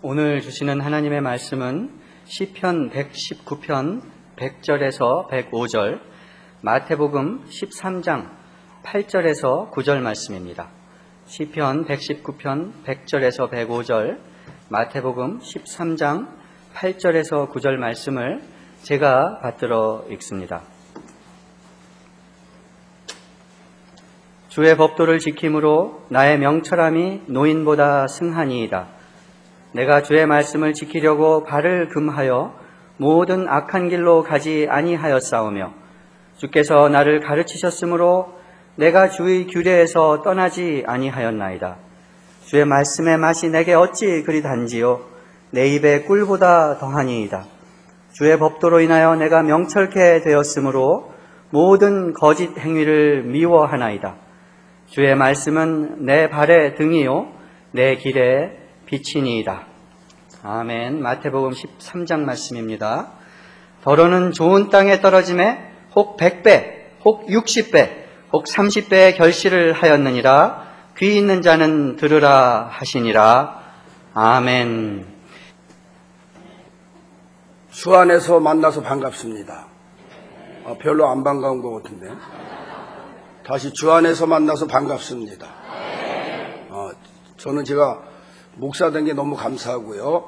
오늘 주시는 하나님의 말씀은 시편 119편 100절에서 105절, 마태복음 13장 8절에서 9절 말씀입니다. 시편 119편 100절에서 105절, 마태복음 13장 8절에서 9절 말씀을 제가 받들어 읽습니다. 주의 법도를 지킴으로 나의 명철함이 노인보다 승하니이다. 내가 주의 말씀을 지키려고 발을 금하여 모든 악한 길로 가지 아니하였사오며 주께서 나를 가르치셨으므로 내가 주의 규례에서 떠나지 아니하였나이다. 주의 말씀의 맛이 내게 어찌 그리 단지요 내 입에 꿀보다 더하니이다. 주의 법도로 인하여 내가 명철케 되었으므로 모든 거짓 행위를 미워하나이다. 주의 말씀은 내 발의 등이요 내 길에 빛이니이다. 아멘. 마태복음 13장 말씀입니다. 더러는 좋은 땅에 떨어짐에 혹 100배, 혹 60배, 혹 30배의 결실을 하였느니라. 귀 있는 자는 들으라 하시니라. 아멘. 주 안에서 만나서 반갑습니다. 별로 안 반가운 것 같은데. 다시 주 안에서 만나서 반갑습니다. 저는 제가 목사 된 게 너무 감사하고요.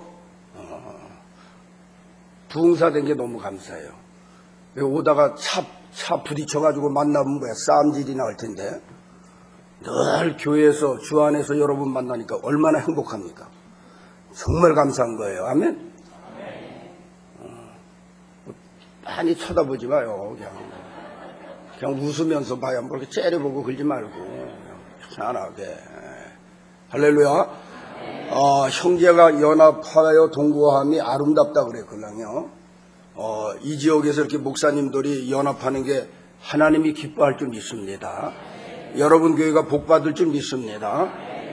부흥사 된 게 너무 감사해요. 오다가 차 부딪혀가지고 만나면 뭐야, 싸움질이나 할 텐데. 늘 교회에서, 주 안에서 여러분 만나니까 얼마나 행복합니까? 정말 감사한 거예요. 아멘? 많이 쳐다보지 마요. 그냥 웃으면서 봐요. 뭐 이렇게 째려보고 그러지 말고. 편안하게. 할렐루야. 형제가 연합하여 동거함이 아름답다 그랬거든요. 이 지역에서 이렇게 목사님들이 연합하는 게 하나님이 기뻐할 줄 믿습니다. 여러분 교회가 복받을 줄 믿습니다.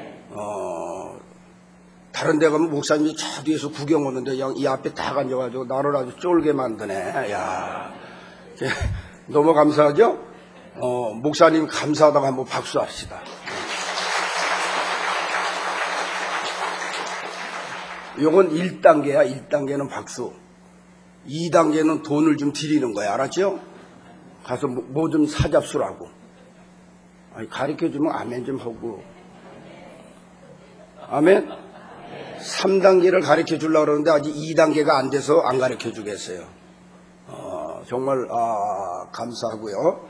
다른 데 가면 목사님이 차 뒤에서 구경 오는데 그냥 이 앞에 다 앉아가지고 나를 아주 쫄게 만드네. 야, 너무 감사하죠? 목사님 감사하다고 한번 박수합시다. 요건 1단계야. 1단계는 박수. 2단계는 돈을 좀 드리는 거야. 알았죠? 가서 뭐 좀 사잡수라고. 가르쳐주면 아멘 좀 하고. 아멘? 3단계를 가르쳐 주려고 그러는데 아직 2단계가 안 돼서 안 가르쳐 주겠어요. 정말, 감사하고요.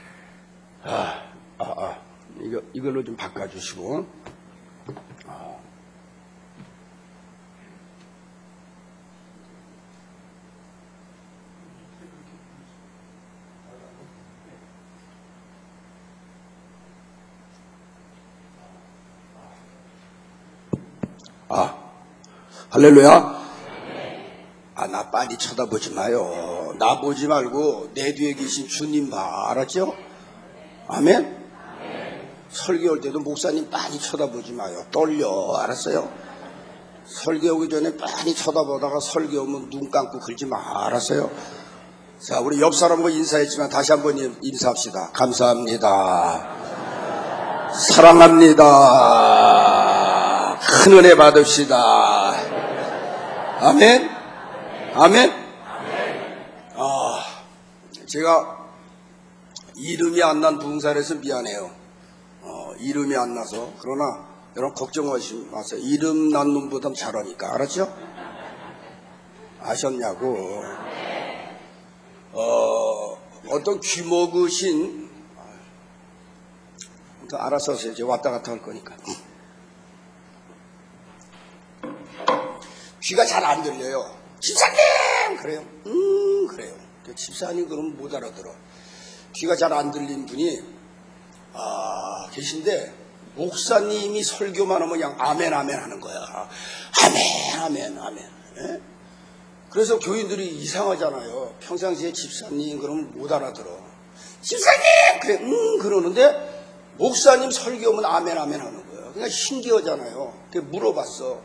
이걸로 좀 바꿔주시고. 할렐루야. 나 빨리 쳐다보지 마요. 나 보지 말고 내 뒤에 계신 주님 봐. 알았죠? 아멘? 설교할 때도 목사님 많이 쳐다보지 마요. 떨려. 알았어요? 설교하기 전에 많이 쳐다보다가 설교하면 눈 감고 그러지 마. 알았어요? 자, 우리 옆 사람과 인사했지만 다시 한번 인사합시다. 감사합니다. 사랑합니다. 큰 은혜 받읍시다. 아멘? 아멘? 제가 이름이 안 난 부흥사에서 미안해요. 이름이 안 나서. 그러나 여러분 걱정하지 마세요. 이름 난 놈보다 잘하니까. 알았죠? 아셨냐고. 어떤 귀 먹으신, 알아서 하세요. 이제 왔다 갔다 할 거니까. 귀가 잘 안 들려요. 집사님! 그래요. 그래요. 집사님 그러면 못 알아들어. 귀가 잘 안 들린 분이, 계신데, 목사님이 설교만 하면 그냥 아멘, 아멘 하는 거야. 아멘, 아멘, 아멘. 예? 그래서 교인들이 이상하잖아요. 평상시에 집사님 그러면 못 알아들어. 집사님! 그래, 그러는데, 목사님 설교하면 아멘, 아멘 하는 거야. 그러니까 신기하잖아요. 그래서 물어봤어.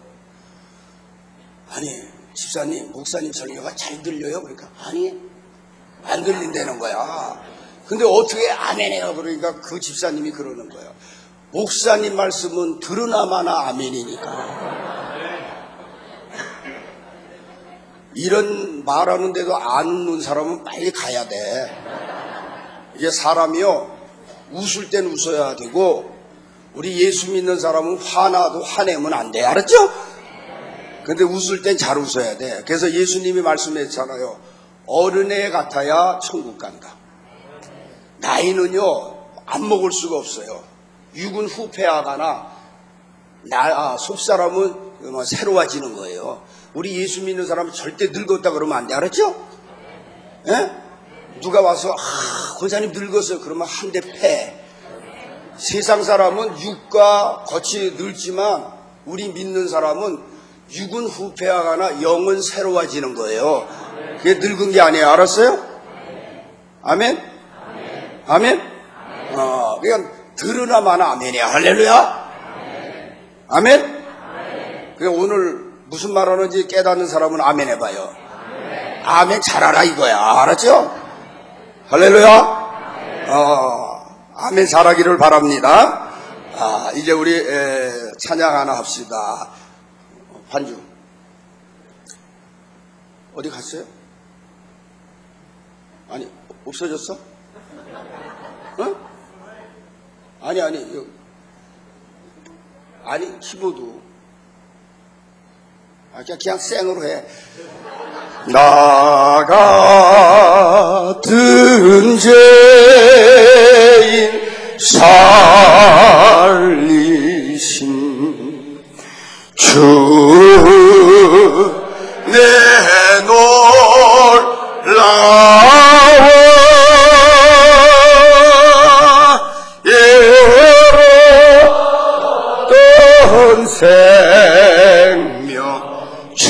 아니, 집사님, 목사님 설교가 잘 들려요? 그러니까, 아니, 안 들린다는 거야. 근데 어떻게 아멘해요? 그러니까 그 집사님이 그러는 거야. 목사님 말씀은 들으나 마나 아멘이니까. 이런 말하는데도 안 웃는 사람은 빨리 가야 돼. 이게 사람이요, 웃을 땐 웃어야 되고, 우리 예수 믿는 사람은 화나도 화내면 안 돼. 알았죠? 근데 웃을 땐 잘 웃어야 돼. 그래서 예수님이 말씀했잖아요. 어른애 같아야 천국 간다. 나이는요, 안 먹을 수가 없어요. 육은 후패하거나, 속사람은 새로워지는 거예요. 우리 예수 믿는 사람은 절대 늙었다 그러면 안 돼. 알았죠? 예? 누가 와서, 권사님 늙었어요. 그러면 한 대 패. 세상 사람은 육과 겉이 늙지만, 우리 믿는 사람은 육은 후패하거나 영은 새로워지는 거예요. 그게 늙은 게 아니에요. 알았어요? 아멘? 아멘? 그냥 들으나 마나 아멘이야. 할렐루야? 아멘? 그냥 오늘 무슨 말 하는지 깨닫는 사람은 아멘 해봐요. 아멘 잘하라 이거야. 알았죠? 할렐루야? 아멘 잘하기를 바랍니다. 이제 우리 찬양 하나 합시다. 반주 어디 갔어요? 아니 없어졌어? 어? 아니 키보드 그냥 생으로 해. 나 같은 죄인 살리신 주 내놀라워 예로던 생명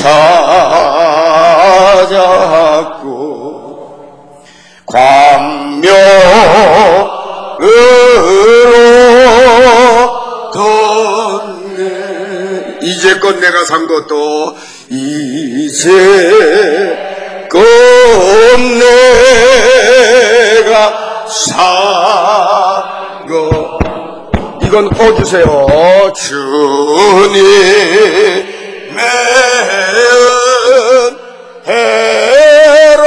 찾았고 광명으로 던 이제껏 내가 산 것도 이제껏 내가 산 것 이건 꺼주세요. 주님의 은혜로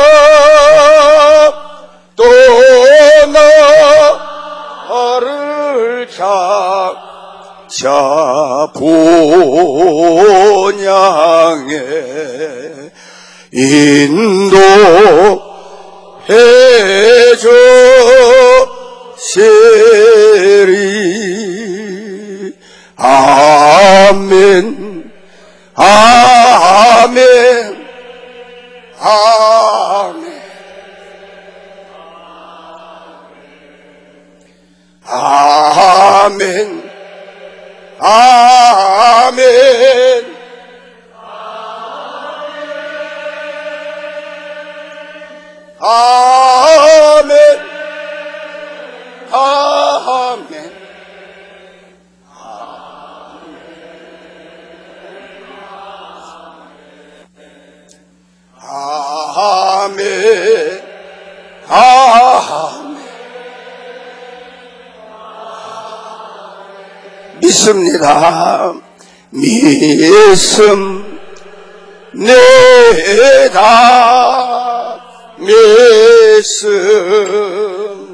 또 나를 찾아 본향에 인도해 주시리. 아멘 아멘 아멘 아멘 아멘 아멘 아멘 아멘 아멘 믿습니다. 믿습니다. 믿습니다.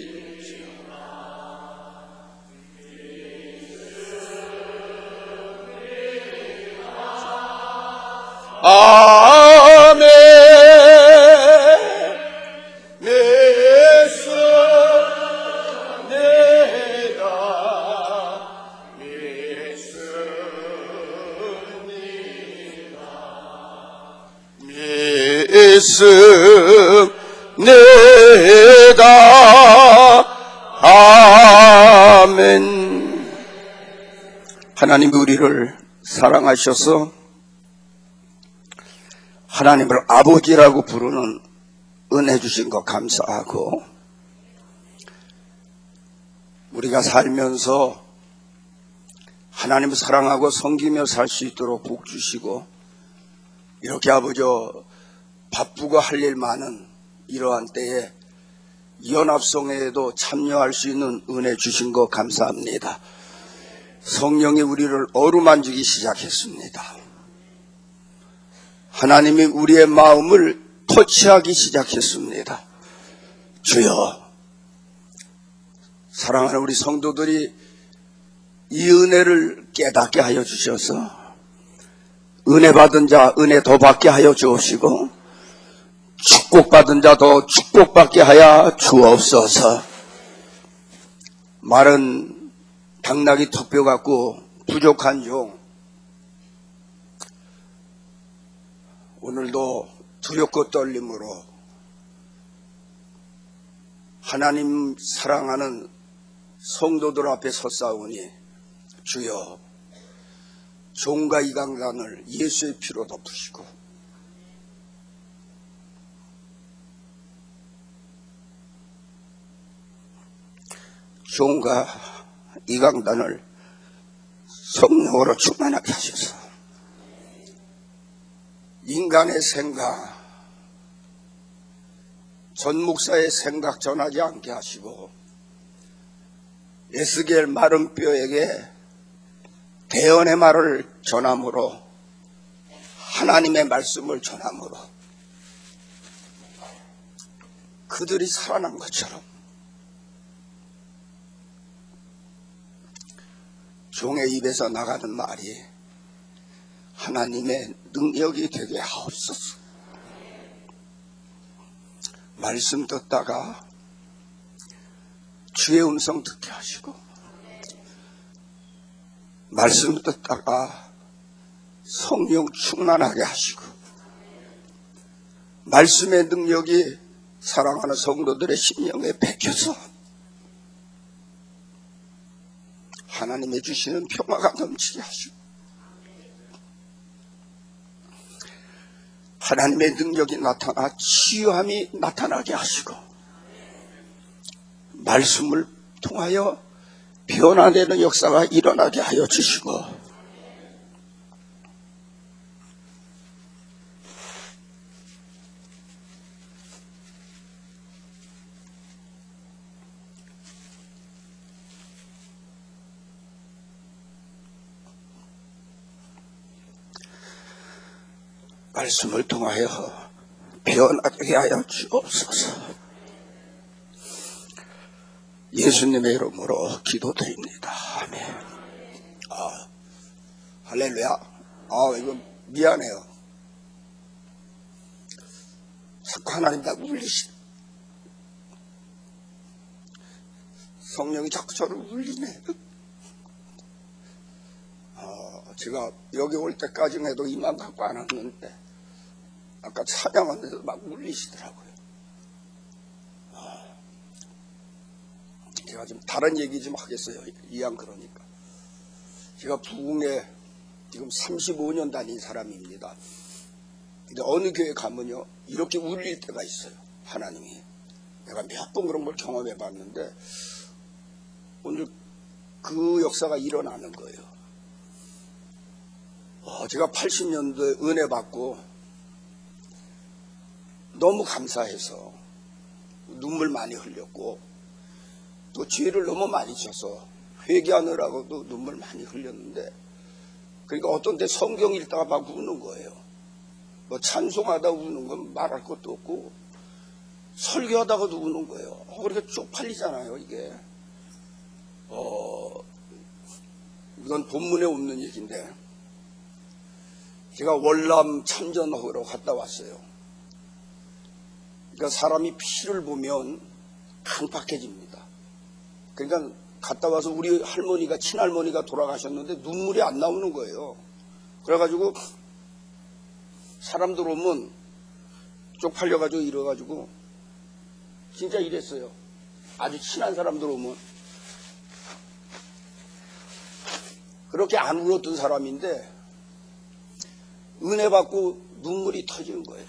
아멘 믿습니다. 아멘. 하나님이 우리를 사랑하셔서 하나님을 아버지라고 부르는 은혜 주신 것 감사하고, 우리가 살면서 하나님을 사랑하고 섬기며 살 수 있도록 복 주시고, 이렇게 아버지 바쁘고 할 일 많은 이러한 때에 연합성회에도 참여할 수 있는 은혜 주신 것 감사합니다. 성령이 우리를 어루만지기 시작했습니다. 하나님이 우리의 마음을 터치하기 시작했습니다. 주여, 사랑하는 우리 성도들이 이 은혜를 깨닫게 하여 주셔서 은혜 받은 자 은혜 더 받게 하여 주옵시고 축복받은 자 더 축복받게 하여 주옵소서. 말은 당나귀 턱뼈 같고 부족한 종, 오늘도 두렵고 떨림으로 하나님 사랑하는 성도들 앞에 섰사오니 주여, 종과 이 강단을 예수의 피로 덮으시고 종과 이 강단을 성령으로 충만하게 하셔서 인간의 생각, 전 목사의 생각 전하지 않게 하시고 에스겔 마른 뼈에게 대언의 말을 전함으로 하나님의 말씀을 전함으로 그들이 살아난 것처럼 종의 입에서 나가는 말이 하나님의 능력이 되게 하옵소서. 말씀 듣다가 주의 음성 듣게 하시고 말씀 듣다가 성령 충만하게 하시고 말씀의 능력이 사랑하는 성도들의 심령에 베껴서 하나님의 주시는 평화가 넘치게 하시고 하나님의 능력이 나타나 치유함이 나타나게 하시고 말씀을 통하여 변화되는 역사가 일어나게 하여 주시고 말씀을 통하여 변하게 하여 주옵소서. 예수님의 이름으로 기도드립니다. 아멘. 할렐루야. 이거 미안해요. 자꾸 하나님 나 울리시. 성령이 자꾸 저를 울리네. 제가 여기 올 때까지는 해도 이만 갖고 안 왔는데 아까 찬양하는데도 막 울리시더라고요. 제가 좀 다른 얘기 좀 하겠어요. 이왕 그러니까. 제가 부흥에 지금 35년 다닌 사람입니다. 근데 어느 교회 가면요 이렇게 울릴 때가 있어요. 하나님이. 내가 몇 번 그런 걸 경험해 봤는데 오늘 그 역사가 일어나는 거예요. 제가 80년도에 은혜 받고 너무 감사해서 눈물 많이 흘렸고 또 죄를 너무 많이 져서 회개하느라고도 눈물 많이 흘렸는데 그러니까 어떤 때 성경 읽다가 막 우는 거예요. 뭐 찬송하다 우는 건 말할 것도 없고 설교하다가도 우는 거예요. 그렇게 쪽팔리잖아요 이게. 이건 본문에 없는 얘기인데 제가 월남 참전하러 갔다 왔어요. 그러니까 사람이 피를 보면 강팍해집니다. 그러니까 갔다 와서 우리 할머니가 친할머니가 돌아가셨는데 눈물이 안 나오는 거예요. 그래가지고 사람들 오면 쪽팔려가지고 이래가지고 진짜 이랬어요. 아주 친한 사람들 오면 그렇게 안 울었던 사람인데 은혜 받고 눈물이 터지는 거예요.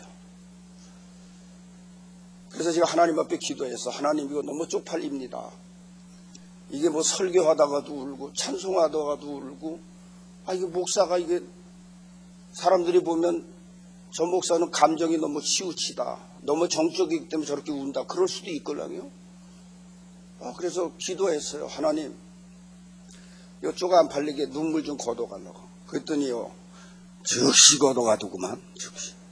그래서 제가 하나님 앞에 기도해서 하나님 이거 너무 쪽팔립니다. 이게 뭐 설교하다가도 울고 찬송하다가도 울고 이게 목사가 이게 사람들이 보면 저 목사는 감정이 너무 치우치다. 너무 정적이기 때문에 저렇게 운다. 그럴 수도 있거든요. 그래서 기도했어요. 하나님 이쪽 안 팔리게 눈물 좀 걷어가려고. 그랬더니요 즉시 걷어가더구만. 즉시.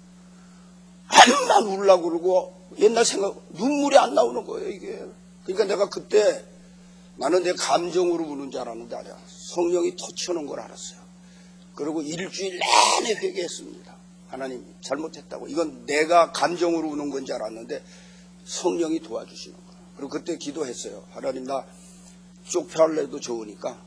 안만 울라고 그러고 옛날 생각 눈물이 안 나오는 거예요 이게. 그러니까 내가 그때 나는 내 감정으로 우는 줄 알았는데 아니야. 성령이 터치하는 걸 알았어요. 그리고 일주일 내내 회개했습니다. 하나님 잘못했다고. 이건 내가 감정으로 우는 건 줄 알았는데 성령이 도와주시는 거예요. 그리고 그때 기도했어요. 하나님 나 쪽팔려도 좋으니까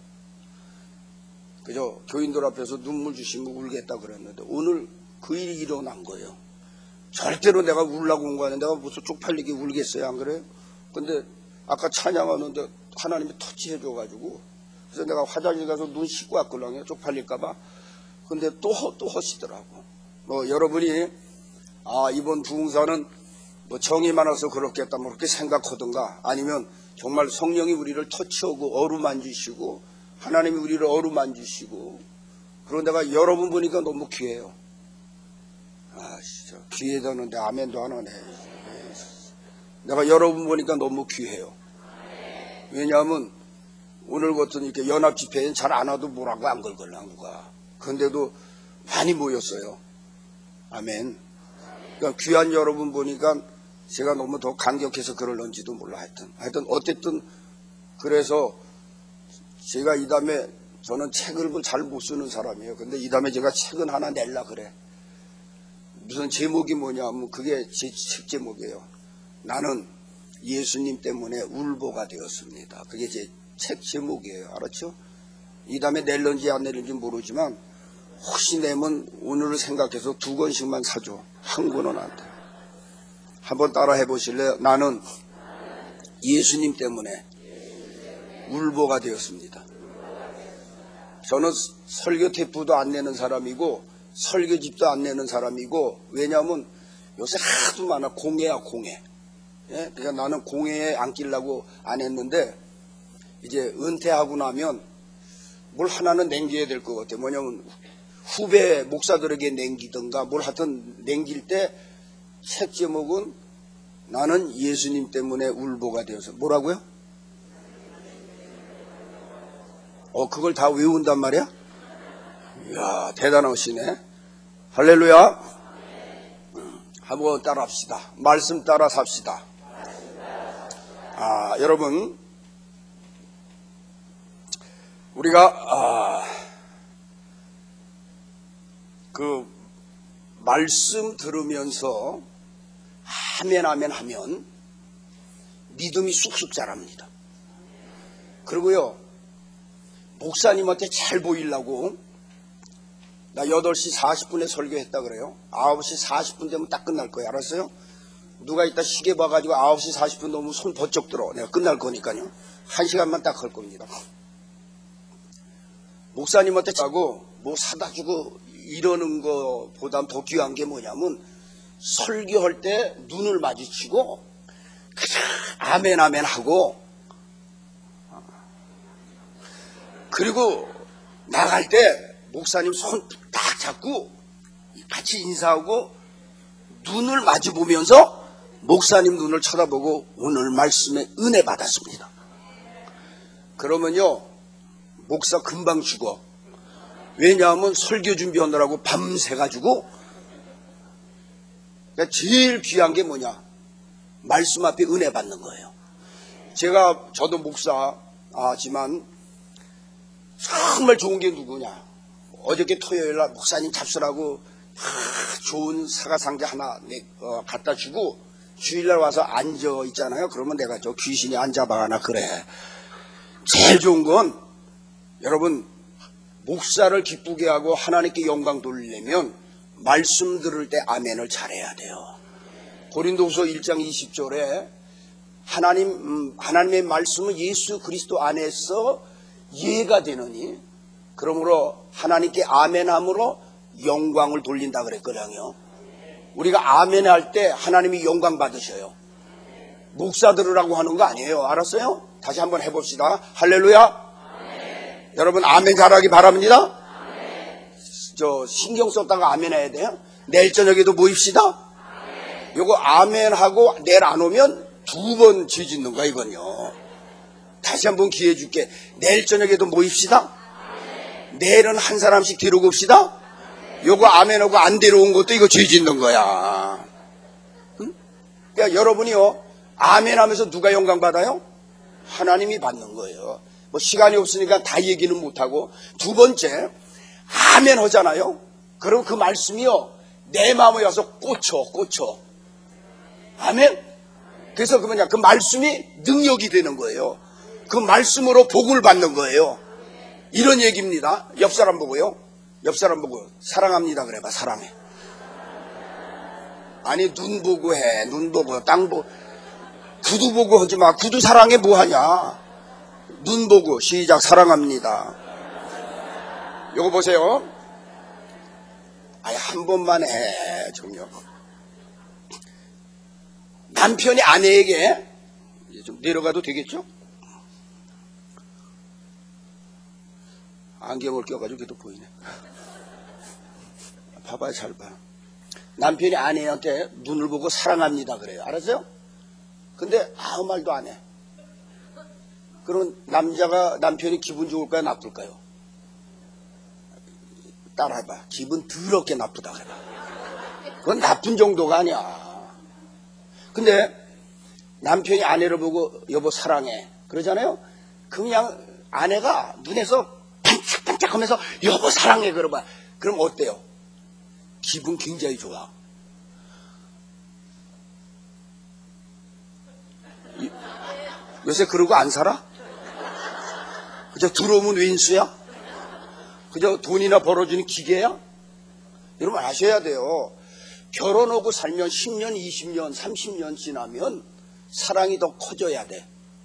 그저 교인들 앞에서 눈물 주시면 울겠다 그랬는데 오늘 그 일이 일어난 거예요. 절대로 내가 울라고 온 거 아니야. 내가 무슨 쪽팔리게 울겠어요 안 그래요? 근데 아까 찬양하는데 하나님이 터치해줘가지고 그래서 내가 화장실 가서 눈 씻고 왔거든요. 쪽팔릴까봐. 근데 또 하시더라고. 여러분이 이번 부흥사는 정이 많아서 그렇겠다 뭐 그렇게 생각하든가 아니면 정말 성령이 우리를 터치하고 어루만지시고 하나님이 우리를 어루만지시고 그런 데가 여러분 보니까 너무 귀해요. 진짜 귀해졌는데 아멘도 안 하네. 내가 여러분 보니까 너무 귀해요. 왜냐하면 오늘 같은 이렇게 연합 집회엔 잘 안 와도 뭐라고 안 걸걸라 누가. 그런데도 많이 모였어요. 아멘. 그러니까 귀한 여러분 보니까 제가 너무 더 감격해서 그럴런지도 몰라. 하여튼 어쨌든 그래서 제가 이 다음에 저는 책을 잘 못 쓰는 사람이에요. 근데 이 다음에 제가 책은 하나 낼라 그래. 무슨 제목이 뭐냐면 그게 제 책 제목이에요. 나는 예수님 때문에 울보가 되었습니다. 그게 제 책 제목이에요. 알았죠? 이 다음에 낼런지 안 낼런지 모르지만 혹시 내면 오늘을 생각해서 2권씩만 사줘. 한 권은 안 돼. 한번 따라 해보실래요? 나는 예수님 때문에 울보가 되었습니다. 저는 설교 테이프도 안 내는 사람이고 설교집도 안 내는 사람이고 왜냐하면 요새 하도 많아. 공예야 공예. 예? 그러니까 나는 공예에 안 끼려고 안 했는데 이제 은퇴하고 나면 뭘 하나는 남겨야 될 것 같아요. 뭐냐면 후배 목사들에게 남기든가 뭘 하여튼 남길 때 책 제목은 나는 예수님 때문에 울보가 되어서 뭐라고요? 그걸 다 외운단 말이야? 이야 대단하시네. 할렐루야. 한번 따라 합시다. 말씀 따라 삽시다. 여러분 우리가 그 말씀 들으면서 아멘 아멘 하면 믿음이 쑥쑥 자랍니다. 그리고요 목사님한테 잘 보이려고 나 8시 40분에 설교했다 그래요. 9시 40분 되면 딱 끝날 거예요. 알았어요? 누가 이따 시계 봐가지고 9시 40분 넘으면 손 번쩍 들어. 내가 끝날 거니까요. 1시간만 딱 할 겁니다. 목사님한테 하고 뭐 사다 주고 이러는 것보다 더 귀한 게 뭐냐면 설교할 때 눈을 마주치고 그냥 아멘 아멘 하고 그리고 나갈 때 목사님 손 딱 잡고 같이 인사하고 눈을 마주 보면서 목사님 눈을 쳐다보고 오늘 말씀에 은혜 받았습니다. 그러면요 목사 금방 죽어. 왜냐하면 설교 준비하느라고 밤새가지고. 그러니까 제일 귀한 게 뭐냐 말씀 앞에 은혜 받는 거예요. 저도 목사지만 정말 좋은 게 누구냐 어저께 토요일날 목사님 잡수라고 좋은 사과상자 하나 갖다 주고 주일날 와서 앉아 있잖아요. 그러면 내가 저 귀신이 앉아봐나 그래. 제일 좋은 건 여러분 목사를 기쁘게 하고 하나님께 영광 돌리려면 말씀 들을 때 아멘을 잘해야 돼요. 고린도후서 1장 20절에 하나님의 말씀은 예수 그리스도 안에서 이해가 되느니 그러므로 하나님께 아멘함으로 영광을 돌린다 그랬거든요. 우리가 아멘 할 때 하나님이 영광 받으셔요. 목사 들으라고 하는 거 아니에요. 알았어요? 다시 한번 해봅시다. 할렐루야. 아멘. 여러분 아멘 잘하기 바랍니다. 아멘. 저 신경 썼다가 아멘 해야 돼요. 내일 저녁에도 모입시다. 아멘. 요거 아멘 하고 내일 안 오면 2번 죄 짓는 거야 이건요. 다시 한번 기회 줄게. 내일 저녁에도 모입시다. 아멘. 내일은 한 사람씩 데리고 옵시다. 요거 아멘하고 안 데려온 것도 이거 죄 짓는 거야. 그러니까 여러분이요, 아멘 하면서 누가 영광 받아요? 하나님이 받는 거예요. 뭐 시간이 없으니까 다 얘기는 못하고, 두 번째, 아멘 하잖아요. 그럼 그 말씀이요, 내 마음에 와서 꽂혀. 아멘? 그래서 그 뭐냐, 그 말씀이 능력이 되는 거예요. 그 말씀으로 복을 받는 거예요. 이런 얘기입니다. 옆 사람 보고요. 옆 사람 보고 사랑합니다 그래봐. 사랑해. 아니 눈 보고 해. 눈 보고 땅 보고. 구두 보고 하지 마. 구두 사랑해 뭐하냐. 눈 보고 시작. 사랑합니다. 요거 보세요. 아니 한 번만 해. 좀요. 남편이 아내에게 좀 내려가도 되겠죠? 안경을 껴가지고 걔도 보이네. 봐봐요, 잘 봐. 남편이 아내한테 눈을 보고 사랑합니다 그래요. 알았어요? 근데 아무 말도 안 해. 그럼 남편이 기분 좋을까요, 나쁠까요? 따라해봐. 기분 더럽게 나쁘다 그래봐. 그건 나쁜 정도가 아니야. 근데 남편이 아내를 보고 여보 사랑해 그러잖아요. 그냥 아내가 눈에서 반짝반짝 하면서 여보 사랑해 그러봐. 그럼 어때요? 기분 굉장히 좋아. 요새 그러고 안 살아? 그저 들어오면 왼수야? 그저 돈이나 벌어주는 기계야? 여러분 아셔야 돼요. 결혼하고 살면 10년, 20년, 30년 지나면 사랑이 더 커져야 돼.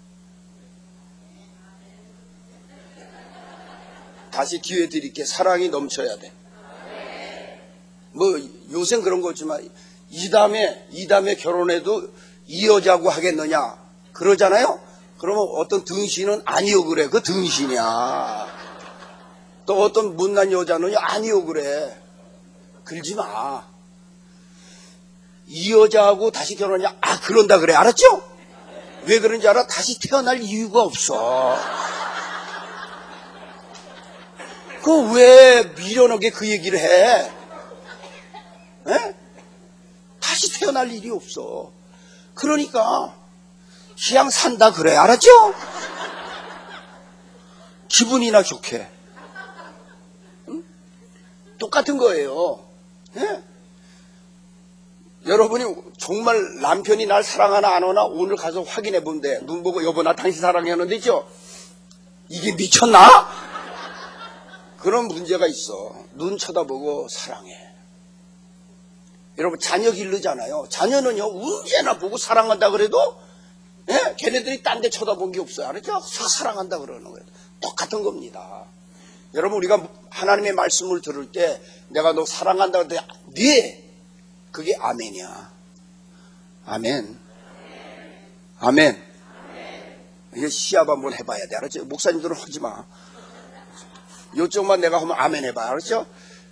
다시 기회 드릴게. 사랑이 넘쳐야 돼. 뭐 요새 그런 거 없지만 이 다음에 결혼해도 이 여자하고 하겠느냐 그러잖아요. 그러면 어떤 등신은 아니요 그래. 그 등신이야. 또 어떤 못난 여자는 아니요 그래. 그러지 마. 이 여자하고 다시 결혼하냐? 아 그런다 그래. 알았죠? 왜 그런지 알아? 다시 태어날 이유가 없어. 그 왜 미련하게 그 얘기를 해? 에? 다시 태어날 일이 없어. 그러니까 그냥 산다 그래. 알았죠? 기분이나 좋게. 응? 똑같은 거예요. 에? 여러분이 정말 남편이 날 사랑하나 안 하나 오늘 가서 확인해 보면 돼. 눈 보고 여보 나 당신 사랑하는데 있죠? 이게 미쳤나? 그런 문제가 있어. 눈 쳐다보고 사랑해. 여러분 자녀 기르잖아요. 자녀는요 언제나 보고 사랑한다 그래도 예? 걔네들이 딴 데 쳐다본 게 없어요. 알았죠? 사랑한다 그러는 거예요. 똑같은 겁니다. 여러분 우리가 하나님의 말씀을 들을 때 내가 너 사랑한다 그럴 때 네 그게 아멘이야. 아멘. 아멘. 이게 시합 한번 해봐야 돼. 알았죠? 목사님들은 하지 마. 요쪽만 내가 하면 아멘 해봐. 알았죠?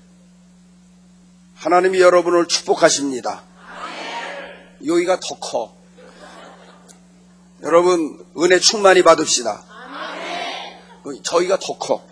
하나님이 여러분을 축복하십니다. 여기가 더 커. 여러분 은혜 충만히 받읍시다. 저희가 더 커.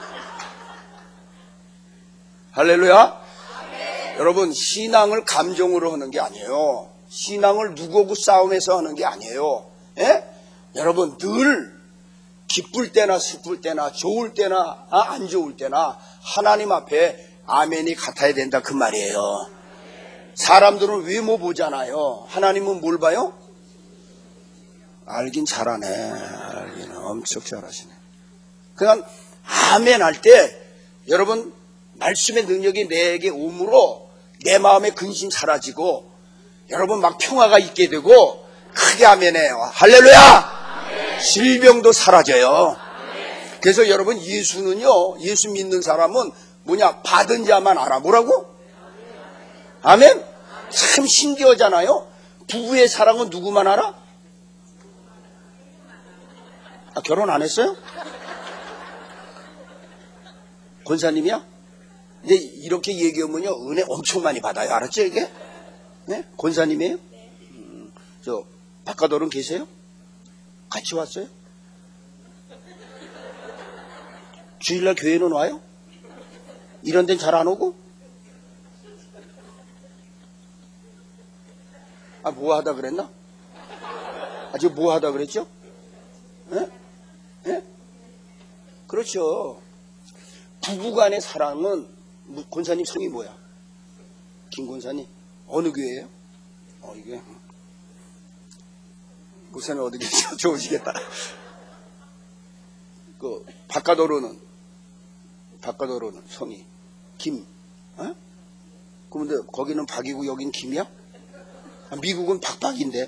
할렐루야. 여러분 신앙을 감정으로 하는 게 아니에요. 신앙을 누구하고 싸움해서 하는 게 아니에요. 예? 여러분 늘 기쁠 때나 슬플 때나 좋을 때나 안 좋을 때나 하나님 앞에 아멘이 같아야 된다 그 말이에요. 사람들은 외모 보잖아요. 하나님은 뭘 봐요? 알긴 잘하네. 알긴 엄청 잘하시네. 그냥 아멘 할 때 여러분 말씀의 능력이 내게 오므로 내 마음의 근심 사라지고 여러분 막 평화가 있게 되고 크게 아멘해요. 할렐루야. 질병도 사라져요. 그래서 여러분 예수는요, 예수 믿는 사람은 뭐냐? 받은 자만 알아. 뭐라고? 아멘? 참 신기하잖아요. 부부의 사랑은 누구만 알아? 아, 결혼 안 했어요? 권사님이야? 근데 이렇게 얘기하면요 은혜 엄청 많이 받아요. 알았죠 이게? 네? 권사님이에요? 저 바깥어른 계세요? 같이 왔어요? 주일날 교회는 와요? 이런 데는 잘 안 오고? 아, 뭐 하다 그랬나? 아, 지금 뭐 하다 그랬죠? 예? 예? 그렇죠. 부부간의 사랑은, 권사님 성이 뭐야? 김 권사님? 어느 교회예요? 이게. 목사님 어디 계시죠? 좋으시겠다. 바깥으로는 성이. 김. 어? 그런데 거기는 박이고 여긴 김이야? 미국은 박박인데.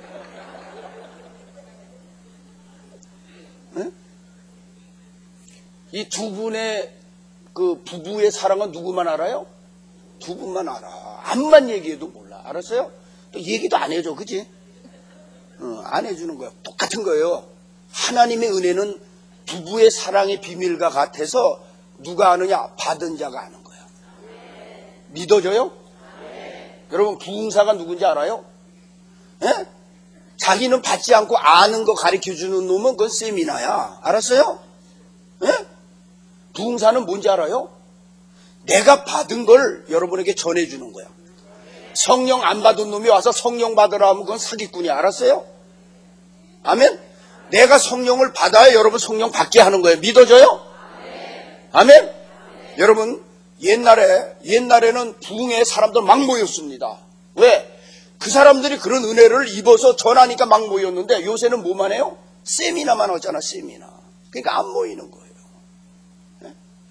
이 두 분의 그 부부의 사랑은 누구만 알아요? 두 분만 알아. 암만 얘기해도 몰라. 알았어요? 또 얘기도 안 해줘. 그치? 안 해주는 거야. 똑같은 거예요. 하나님의 은혜는 부부의 사랑의 비밀과 같아서 누가 아느냐? 받은 자가 아는 거야. 믿어져요? 여러분, 부흥사가 누군지 알아요? 예? 자기는 받지 않고 아는 거 가르쳐주는 놈은 그건 세미나야. 알았어요? 예? 부흥사는 뭔지 알아요? 내가 받은 걸 여러분에게 전해주는 거야. 성령 안 받은 놈이 와서 성령 받으라 하면 그건 사기꾼이야. 알았어요? 아멘? 내가 성령을 받아야 여러분 성령 받게 하는 거예요. 믿어져요? 아멘? 여러분, 옛날에는 부흥에 사람들 막 모였습니다. 왜? 그 사람들이 그런 은혜를 입어서 전하니까 막 모였는데 요새는 뭐만 해요? 세미나만 하잖아. 세미나. 그러니까 안 모이는 거예요. 네?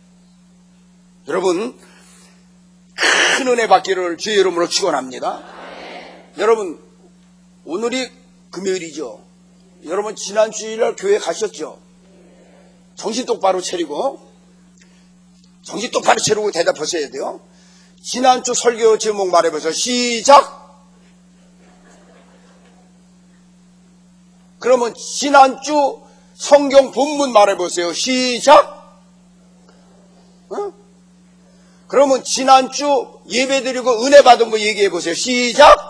여러분, 큰 은혜 받기를 주의 이름으로 축원합니다. 여러분, 오늘이 금요일이죠. 여러분, 지난 주일날 교회 가셨죠? 정신 똑바로 차리고 대답하셔야 돼요. 지난주 설교 제목 말해보세요. 시작. 그러면 지난주 성경 본문 말해보세요. 시작. 그러면 지난주 예배드리고 은혜 받은 거 얘기해보세요. 시작.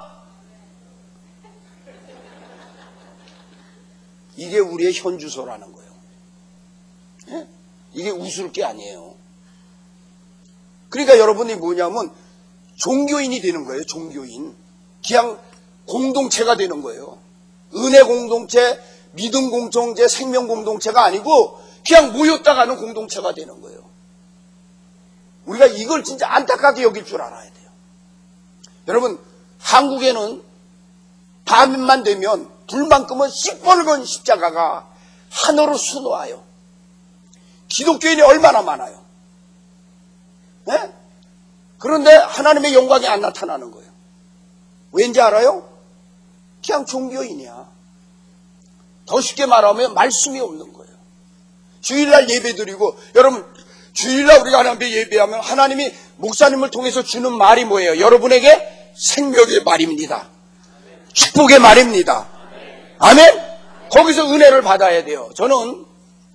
이게 우리의 현주소라는 거예요. 예? 이게 웃을 게 아니에요. 그러니까 여러분이 뭐냐면 종교인이 되는 거예요. 종교인. 그냥 공동체가 되는 거예요. 은혜 공동체, 믿음 공동체, 생명 공동체가 아니고 그냥 모였다 가는 공동체가 되는 거예요. 우리가 이걸 진짜 안타깝게 여길 줄 알아야 돼요. 여러분, 한국에는 밤만 되면 불만 끄면 시뻘건 십자가가 하늘로 수놓아요. 기독교인이 얼마나 많아요. 네? 그런데 하나님의 영광이 안 나타나는 거예요. 왠지 알아요? 그냥 종교인이야. 더 쉽게 말하면 말씀이 없는 거예요. 주일날 예배드리고, 여러분, 주일날 우리가 하나님 앞에 예배하면 하나님이 목사님을 통해서 주는 말이 뭐예요? 여러분에게 생명의 말입니다. 축복의 말입니다. 아멘? 거기서 은혜를 받아야 돼요. 저는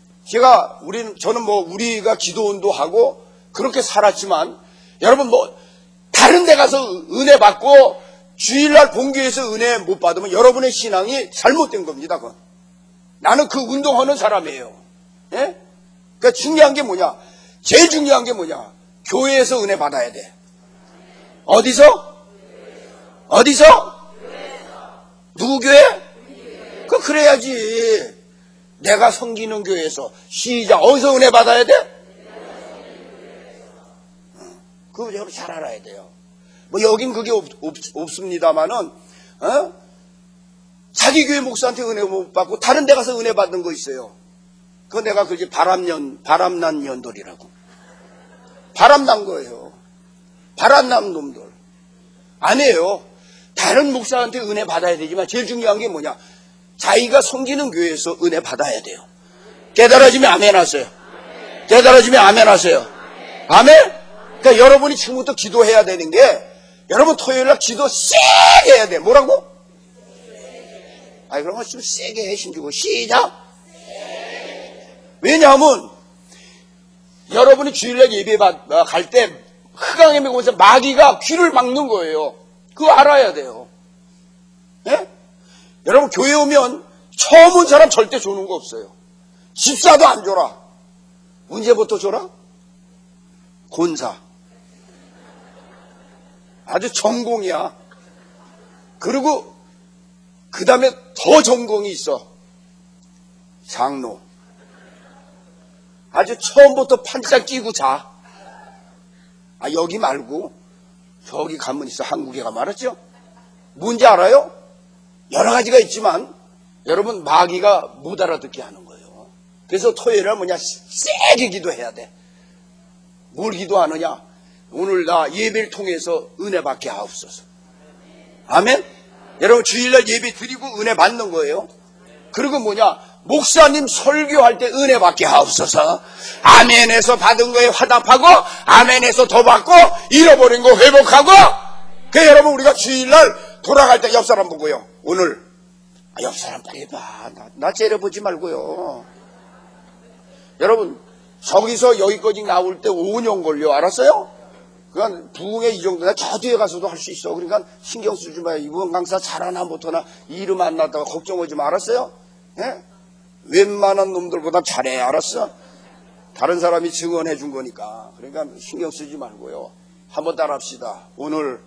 우리가 기도원도 하고 그렇게 살았지만, 여러분 다른 데 가서 은혜 받고 주일날 본교에서 은혜 못 받으면 여러분의 신앙이 잘못된 겁니다. 그건. 나는 그 운동하는 사람이에요. 예? 그러니까 중요한 게 뭐냐? 제일 중요한 게 뭐냐? 교회에서 은혜 받아야 돼. 어디서? 누구 교회? 그래야지. 내가 섬기는 교회에서. 시작. 어디서 은혜 받아야 돼? 그거 여러분 잘 알아야 돼요. 여긴 그게 없습니다만은, 자기 교회 목사한테 은혜 못 받고 다른 데 가서 은혜 받는 거 있어요. 그거 내가 그게 바람난 년돌이라고. 바람난 거예요. 바람난 놈들. 아니에요. 다른 목사한테 은혜 받아야 되지만 제일 중요한 게 뭐냐? 자기가 섬기는 교회에서 은혜 받아야 돼요. 깨달아지면 아멘 하세요. 깨달아지면 아멘 하세요. 아멘? 그러니까 여러분이 지금부터 기도해야 되는 게, 여러분 토요일날 기도 세게 해야 돼. 뭐라고? 그런 거 좀 세게 해, 힘주고. 시작! 왜냐하면, 여러분이 주일날 예배 갈 때, 흑암에 보면서 마귀가 귀를 막는 거예요. 그거 알아야 돼요. 예? 여러분, 교회 오면 처음 온 사람 절대 주는 거 없어요. 집사도 안 줘라. 언제부터 줘라? 권사. 아주 전공이야. 그리고 그 다음에 더 전공이 있어. 장로. 아주 처음부터 판짝 끼고 자. 여기 말고 저기 가면 있어. 한국에 가면 알았죠? 뭔지 알아요? 여러 가지가 있지만 여러분 마귀가 못 알아듣게 하는 거예요. 그래서 토요일에 뭐냐, 세게 기도해야 돼. 뭘 기도하느냐? 오늘 나 예배를 통해서 은혜 받게 하옵소서. 아멘? 여러분 주일날 예배 드리고 은혜 받는 거예요. 그리고 뭐냐, 목사님 설교할 때 은혜 받게 하옵소서. 아멘에서 받은 거에 화답하고, 아멘에서 더 받고, 잃어버린 거 회복하고. 그 여러분 우리가 주일날 돌아갈 때 옆 사람 보고요, 오늘 옆 사람 빨리 봐. 나 째려보지 말고요. 여러분 저기서 여기까지 나올 때 5년 걸려. 알았어요? 그러니까 부흥회 이 정도나 저 뒤에 가서도 할 수 있어. 그러니까 신경 쓰지 마요. 이번 강사 잘하나 못하나 이름 안 났다가 걱정하지 마. 알았어요? 예? 웬만한 놈들보다 잘해. 알았어? 다른 사람이 증언해 준 거니까. 그러니까 신경 쓰지 말고요. 한번 따라 합시다. 오늘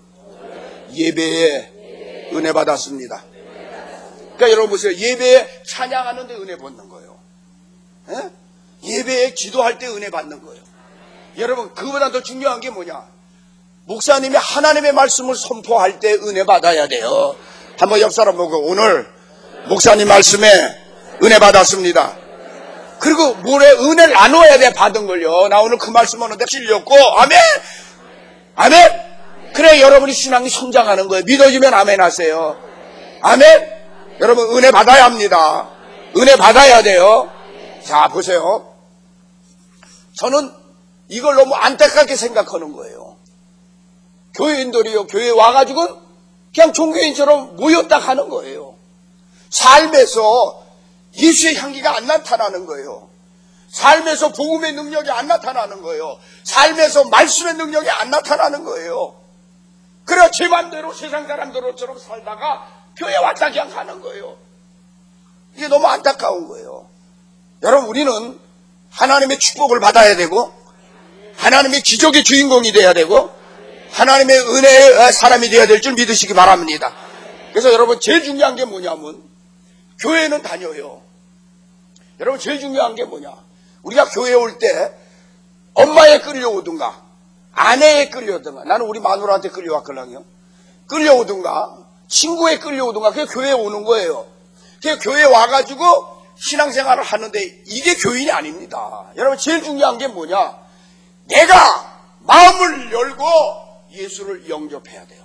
예배에 은혜 받았습니다. 그러니까 여러분 보세요. 예배에 찬양하는데 은혜 받는 거예요. 예? 예배에 기도할 때 은혜 받는 거예요. 여러분 그보다 더 중요한 게 뭐냐, 목사님이 하나님의 말씀을 선포할 때 은혜 받아야 돼요. 한번 옆 사람 보고 오늘 목사님 말씀에 은혜 받았습니다. 그리고 뭐래, 은혜를 나눠야 돼. 받은 걸요. 나 오늘 그 말씀 하는데 찔렸고. 아멘. 아멘. 그래 여러분이 신앙이 성장하는 거예요. 믿어지면 아멘 하세요. 아멘. 여러분 은혜 받아야 합니다. 은혜 받아야 돼요. 자 보세요. 저는 이걸 너무 안타깝게 생각하는 거예요. 교인들이요, 교회에 와가지고 그냥 종교인처럼 모였다 가는 거예요. 삶에서 예수의 향기가 안 나타나는 거예요. 삶에서 복음의 능력이 안 나타나는 거예요. 삶에서 말씀의 능력이 안 나타나는 거예요. 그래 제 맘대로 세상 사람들처럼 살다가 교회 왔다 그냥 가는 거예요. 이게 너무 안타까운 거예요. 여러분 우리는 하나님의 축복을 받아야 되고, 하나님의 기적의 주인공이 돼야 되고, 하나님의 은혜의 사람이 되어야 될 줄 믿으시기 바랍니다. 그래서 여러분 제일 중요한 게 뭐냐면, 교회는 다녀요. 여러분 제일 중요한 게 뭐냐, 우리가 교회에 올 때 엄마에 끌려오든가 아내에 끌려오든가, 나는 우리 마누라한테 끌려왔거든요. 끌려오든가 친구에 끌려오든가, 그게 교회에 오는 거예요. 그게 교회에 와가지고 신앙생활을 하는데 이게 교인이 아닙니다. 여러분 제일 중요한 게 뭐냐, 내가 마음을 열고 예수를 영접해야 돼요.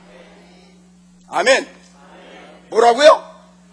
아멘. 뭐라고요?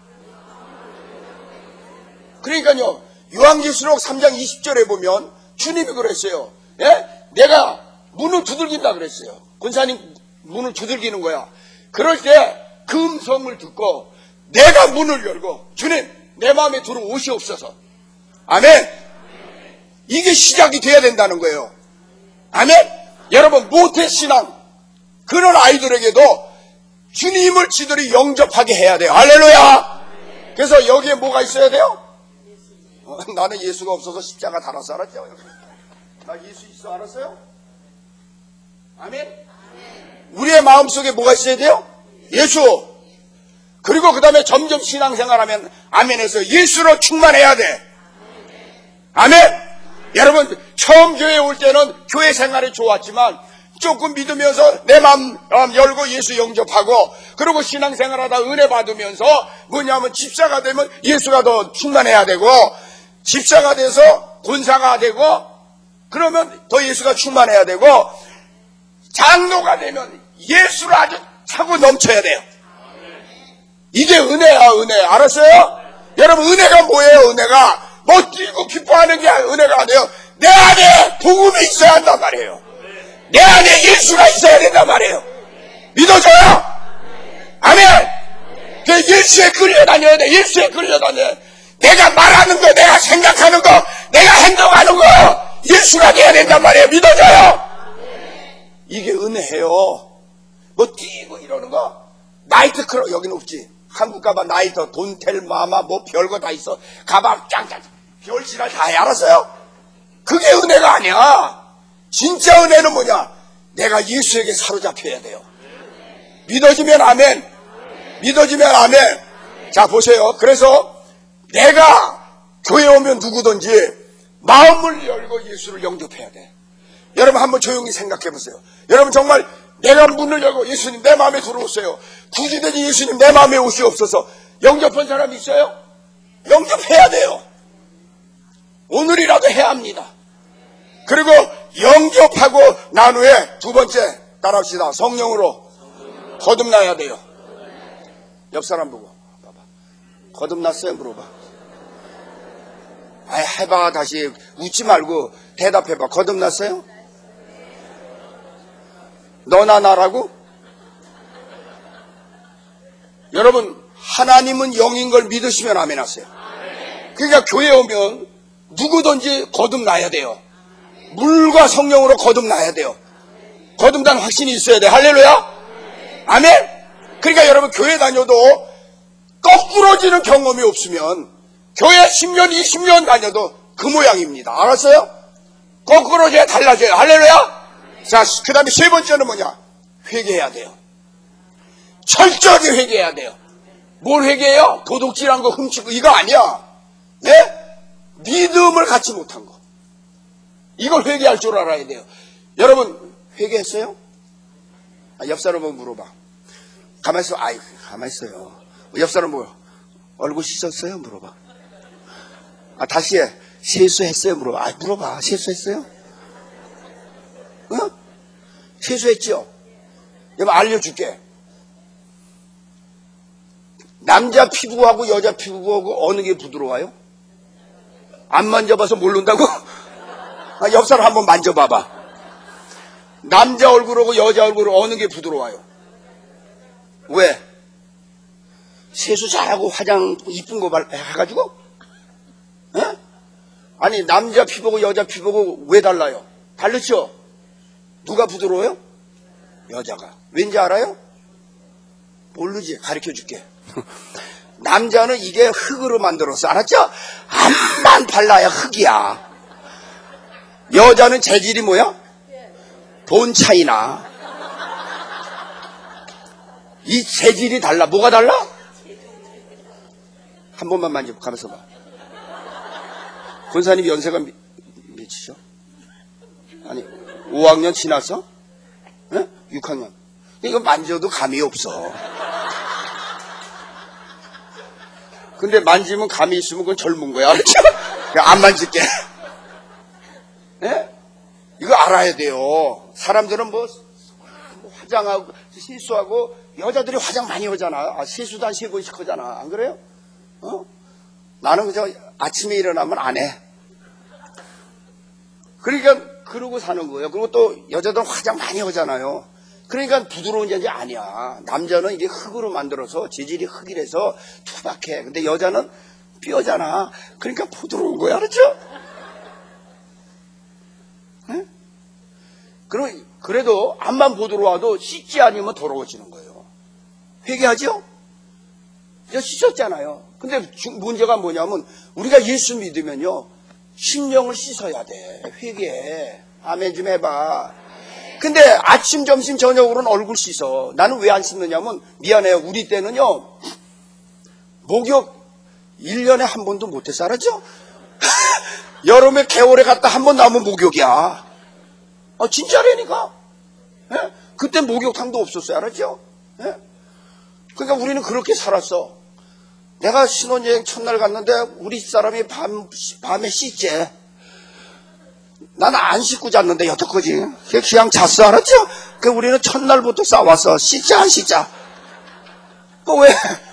그러니까요, 요한계시록 3장 20절에 보면 주님이 그랬어요. 예? 내가 문을 두들긴다 그랬어요. 권사님 문을 두들기는 거야. 그럴 때 그 음성을 듣고 내가 문을 열고, 주님 내 마음에 들어오시옵소서. 아멘. 이게 시작이 돼야 된다는 거예요. 아멘. 여러분 모태신앙 그런 아이들에게도 주님을 지들이 영접하게 해야 돼요. 할렐루야. 그래서 여기에 뭐가 있어야 돼요? 나는 예수가 없어서 십자가 달아서 알았죠? 나 예수 있어 알았어요? 아멘. 우리의 마음속에 뭐가 있어야 돼요? 예수. 그리고 그 다음에 점점 신앙생활하면 아멘에서 예수로 충만해야 돼. 아멘. 여러분 처음 교회에 올 때는 교회 생활이 좋았지만 조금 믿으면서 내 마음 열고 예수 영접하고, 그리고 신앙생활하다 은혜 받으면서 뭐냐면 집사가 되면 예수가 더 충만해야 되고, 집사가 돼서 권사가 되고, 그러면 더 예수가 충만해야 되고, 장로가 되면 예수를 아주 차고 넘쳐야 돼요. 이게 은혜야, 은혜. 알았어요? 여러분 은혜가 뭐예요? 은혜가 뭐 뛰고 기뻐하는 게 은혜가 아니에요. 내 안에 복음이 있어야 한단 말이에요. 내 안에 예수가 있어야 된단 말이에요. 믿어져요? 아멘. 그 예수에 끌려다녀야 돼. 예수에 끌려다녀. 내가 말하는 거, 내가 생각하는 거, 내가 행동하는 거 예수가 돼야 된단 말이에요. 믿어져요? 이게 은혜예요. 뭐 뛰고 이러는 거, 나이트클럽 여기는 없지. 한국 가봐 나이트, 돈텔마마 뭐 별거 다 있어. 가봐 짱짱 별지랄 다 해. 알았어요? 그게 은혜가 아니야. 진짜 은혜는 뭐냐, 내가 예수에게 사로잡혀야 돼요. 믿어지면 아멘. 믿어지면 아멘. 자, 보세요. 그래서 내가 교회 오면 누구든지 마음을 열고 예수를 영접해야 돼. 여러분 한번 조용히 생각해 보세요. 여러분 정말 내가 문을 열고 예수님 내 마음에 들어오세요. 구주되신 예수님 내 마음에 오시옵소서. 영접한 사람 있어요? 영접해야 돼요. 오늘이라도 해야 합니다. 그리고 영접하고 난 후에 두 번째 따라합시다. 성령으로 거듭나야 돼요. 옆 사람 보고 봐봐. 거듭났어요? 물어봐. 아, 해봐. 다시 웃지 말고 대답해봐. 거듭났어요? 너나 나라고? 여러분 하나님은 영인 걸 믿으시면 아멘 하세요. 그러니까 교회 오면 누구든지 거듭나야 돼요. 물과 성령으로 거듭나야 돼요. 거듭난 확신이 있어야 돼. 할렐루야. 아멘. 그러니까 여러분 교회 다녀도 거꾸러지는 경험이 없으면 교회 10년 20년 다녀도 그 모양입니다. 알았어요? 거꾸러져야 달라져요. 할렐루야. 자, 그 다음에 세 번째는 뭐냐? 회개해야 돼요. 철저하게 회개해야 돼요. 뭘 회개해요? 도둑질한 거 훔치고 이거 아니야. 네? 믿음을 갖지 못한 거. 이걸 회개할 줄 알아야 돼요. 여러분 회개했어요? 아, 옆 사람 한번 물어봐. 가만히 있어. 아이, 가만히 있어요. 옆 사람 뭐야? 얼굴 씻었어요? 물어봐. 아, 다시 해. 세수했어요? 물어봐. 아, 물어봐. 세수했어요? 어? 세수했죠? 여러분 알려줄게. 남자 피부하고 여자 피부하고 어느 게 부드러워요? 안 만져봐서 모른다고? 아, 옆 사람 한번 만져봐봐. 남자 얼굴하고 여자 얼굴 어느 게 부드러워요? 왜? 세수 잘하고 화장 이쁜 거 해가지고? 에? 아니 남자 피부고 여자 피부고 왜 달라요? 다르죠? 누가 부드러워요? 여자가. 왠지 알아요? 모르지. 가르쳐줄게. 남자는 이게 흙으로 만들었어. 알았죠? 암만 발라야 흙이야. 여자는 재질이 뭐야? 돈 차이나. 이 재질이 달라. 뭐가 달라? 한 번만 만져봐. 가면서 봐. 권사님 연세가 몇이죠? 아니 5학년 지났어? 네? 6학년. 이거 만져도 감이 없어. 근데 만지면 감이 있으면 그건 젊은 거야. 알았죠? 안 만질게. 네? 이거 알아야 돼요. 사람들은 뭐 화장하고 세수하고 여자들이 화장 많이 하잖아. 아, 세수도 한 3번씩 하잖아. 안 그래요? 어? 나는 그저 아침에 일어나면 안 해. 그러니까 그러고 사는 거예요. 그리고 또 여자들은 화장 많이 하잖아요. 그러니까 부드러운 자지 아니야. 남자는 이게 흙으로 만들어서 재질이 흙이라서 투박해. 근데 여자는 뼈잖아. 그러니까 부드러운 거야. 알았죠? 네? 그래도 앞만 부드러워도 씻지 않으면 더러워지는 거예요. 회개하죠? 이제 씻었잖아요. 근데 문제가 뭐냐면 우리가 예수 믿으면요 심령을 씻어야 돼. 회개해. 아멘 좀 해봐. 근데 아침 점심 저녁으로는 얼굴 씻어. 나는 왜 안 씻느냐면 미안해요. 우리 때는요 목욕 1년에 한 번도 못해서 알았죠? 여름에 개월에 갔다 한 번 나오면 목욕이야. 진짜라니까. 예? 그때 목욕탕도 없었어요. 알았죠? 예? 그러니까 우리는 그렇게 살았어. 내가 신혼여행 첫날 갔는데 우리 사람이 밤에 씻재. 나는 안 씻고 잤는데 여태까지 그냥 잤어. 알았죠? 그 우리는 첫날부터 싸웠어. 씻자 안 씻자. 왜?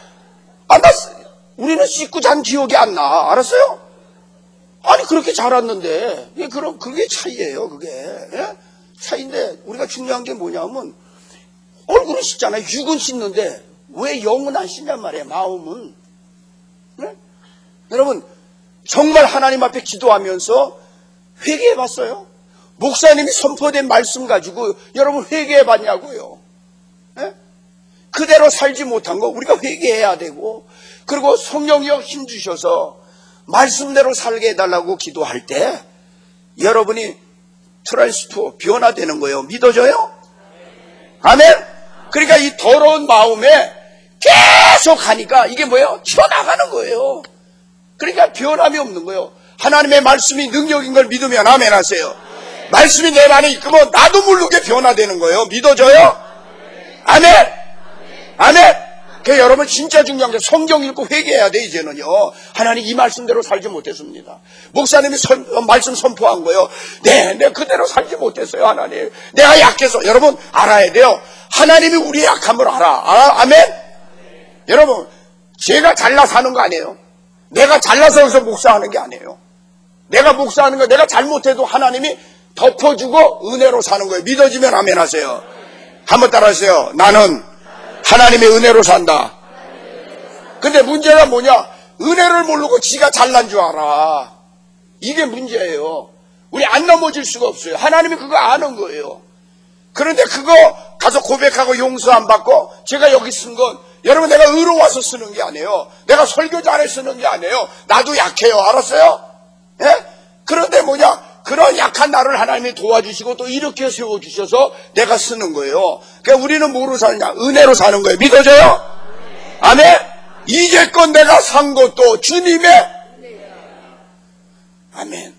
우리는 씻고 잔 기억이 안 나. 알았어요? 아니 그렇게 자랐는데 그럼 그게 차이예요. 그게 예? 차이인데 우리가 중요한 게 뭐냐면 얼굴은 씻잖아요. 육은 씻는데 왜 영은 안 씻냔 말이에요. 마음은. 예? 여러분 정말 하나님 앞에 기도하면서 회개해봤어요? 목사님이 선포된 말씀 가지고 여러분 회개해봤냐고요? 예? 그대로 살지 못한 거 우리가 회개해야 되고 그리고 성령이 힘 주셔서 말씀대로 살게 해달라고 기도할 때 여러분이 트랜스포 변화되는 거예요. 믿어져요? 아멘? 그러니까 이 더러운 마음에 계속 하니까 이게 뭐예요? 튀어나가는 거예요. 그러니까 변함이 없는 거예요. 하나님의 말씀이 능력인 걸 믿으면 아멘 하세요. 말씀이 내 안에 있으면 나도 모르게 변화되는 거예요. 믿어져요? 아멘. 아멘. 그 여러분 진짜 중요한 게 성경 읽고 회개해야 돼. 이제는요. 하나님 이 말씀대로 살지 못했습니다. 목사님이 말씀 선포한 거예요. 네, 내가 그대로 살지 못했어요. 하나님, 내가 약해서. 여러분 알아야 돼요. 하나님이 우리의 약함을 알아. 아멘. 여러분 제가 잘나 사는 거 아니에요. 내가 잘나서 여기서 목사하는 게 아니에요. 내가 목사하는 거 내가 잘못해도 하나님이 덮어주고 은혜로 사는 거예요. 믿어지면 아멘 하세요. 한번 따라하세요. 나는 하나님의 은혜로 산다. 근데 문제가 뭐냐? 은혜를 모르고 지가 잘난 줄 알아. 이게 문제예요. 우리 안 넘어질 수가 없어요. 하나님이 그거 아는 거예요. 그런데 그거 가서 고백하고 용서 안 받고 제가 여기 쓴 건 여러분 내가 의로워서 쓰는 게 아니에요. 내가 설교 잘해 쓰는 게 아니에요. 나도 약해요. 알았어요? 예? 그런데 뭐냐? 그런 약한 나를 하나님이 도와주시고 또 이렇게 세워주셔서 내가 쓰는 거예요. 그러니까 우리는 뭐로 사느냐? 은혜로 사는 거예요. 믿어져요? 아멘? 이제껏 내가 산 것도 주님의 아멘.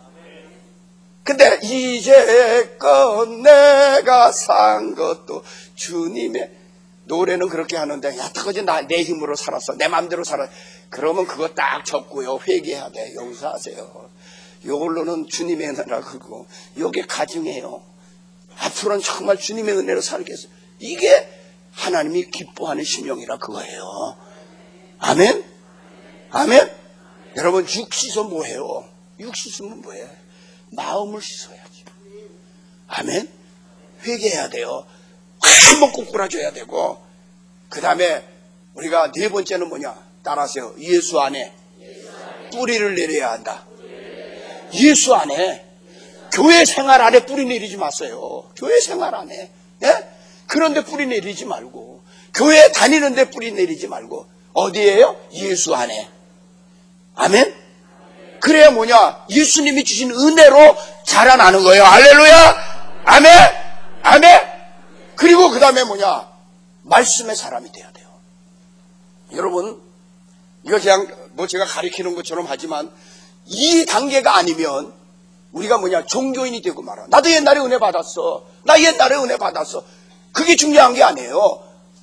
근데 이제껏 내가 산 것도 주님의 노래는 그렇게 하는데 여태까지 내 힘으로 살았어. 내 마음대로 살았어. 그러면 그거 딱 접고요. 회개해야 돼. 용서하세요. 이걸로는 주님의 은혜라 그러고 이게 가증이에요. 앞으로는 정말 주님의 은혜로 살겠어요. 이게 하나님이 기뻐하는 심령이라 그거예요. 아멘? 아멘? 여러분 육 씻어 뭐해요? 육 씻으면 뭐해? 마음을 씻어야지. 아멘? 회개해야 돼요. 한번 꼬꾸라져야 되고 그 다음에 우리가 네 번째는 뭐냐? 따라하세요. 예수 안에 뿌리를 내려야 한다. 예수 안에 교회 생활 안에 뿌리 내리지 마세요. 교회 생활 안에 예? 그런데 뿌리 내리지 말고 교회 다니는데 뿌리 내리지 말고 어디에요? 예수 안에. 아멘? 그래야 뭐냐? 예수님이 주신 은혜로 자라나는 거예요. 할렐루야. 아멘. 아멘. 그리고 그 다음에 뭐냐? 말씀의 사람이 돼야 돼요. 여러분 이거 그냥 뭐 제가 가리키는 것처럼 하지만 이 단계가 아니면 우리가 뭐냐? 종교인이 되고 말아. 나도 옛날에 은혜 받았어. 나 옛날에 은혜 받았어. 그게 중요한 게 아니에요.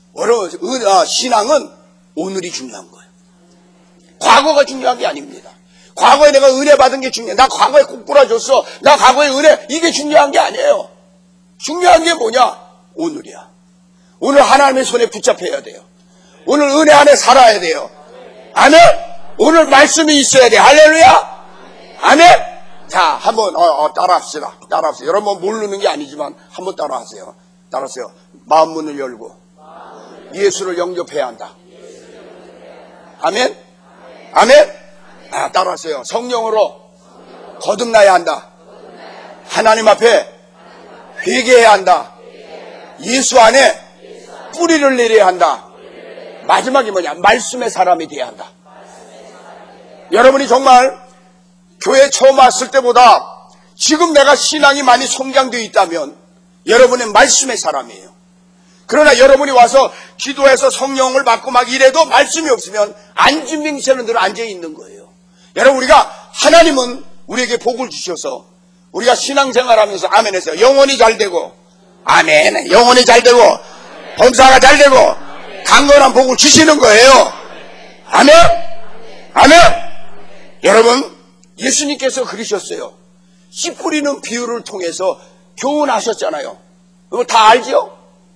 신앙은 오늘이 중요한 거예요. 과거가 중요한 게 아닙니다. 과거에 내가 은혜 받은 게 중요해. 나 과거에 꼬꾸라졌어. 나 과거에 은혜. 이게 중요한 게 아니에요. 중요한 게 뭐냐? 오늘이야. 오늘 하나님의 손에 붙잡혀야 돼요. 오늘 은혜 안에 살아야 돼요. 아멘? 오늘 말씀이 있어야 돼. 할렐루야. 아멘. 자, 한번 따라합시다. 따라합시다. 여러분 모르는 게 아니지만 한번 따라하세요. 따라하세요. 마음 문을 열고 예수를 영접해야 한다. 아멘. 아멘. 따라하세요. 성령으로 거듭나야 한다. 하나님 앞에 회개해야 한다. 예수 안에 뿌리를 내려야 한다. 마지막이 뭐냐? 말씀의 사람이 돼야 한다. 여러분이 정말 교회 처음 왔을 때보다 지금 내가 신앙이 많이 성장되어 있다면 여러분은 말씀의 사람이에요. 그러나 여러분이 와서 기도해서 성령을 받고 막 이래도 말씀이 없으면 앉은 빙체는 늘 앉아있는 거예요. 여러분 우리가 하나님은 우리에게 복을 주셔서 우리가 신앙생활하면서 아멘 했어요. 영혼이 잘 되고 아멘. 영혼이 잘 되고 범사가 잘 되고 강건한 복을 주시는 거예요. 아멘. 아멘. 여러분 예수님께서 그러셨어요. 씨 뿌리는 비유를 통해서 교훈하셨잖아요. 그거 다 알죠?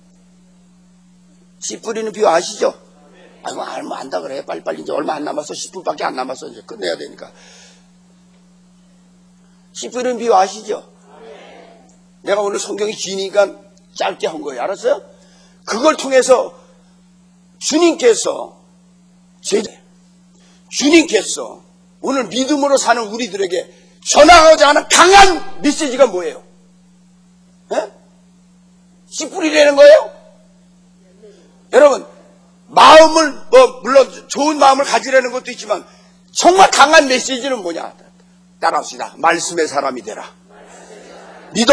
씨 뿌리는 비유 아시죠? 아이고 알면 안다 그래. 빨리빨리 이제 얼마 안 남았어. 10분밖에 안 남았어. 이제 끝내야 되니까. 씨 뿌리는 비유 아시죠? 내가 오늘 성경이 기니까 짧게 한 거예요. 알았어요? 그걸 통해서 주님께서 오늘 믿음으로 사는 우리들에게 전하고자 하는 강한 메시지가 뭐예요? 씨 뿌리라는 거예요? 여러분 마음을 물론 좋은 마음을 가지라는 것도 있지만 정말 강한 메시지는 뭐냐? 따라합시다. 말씀의 사람이 되라.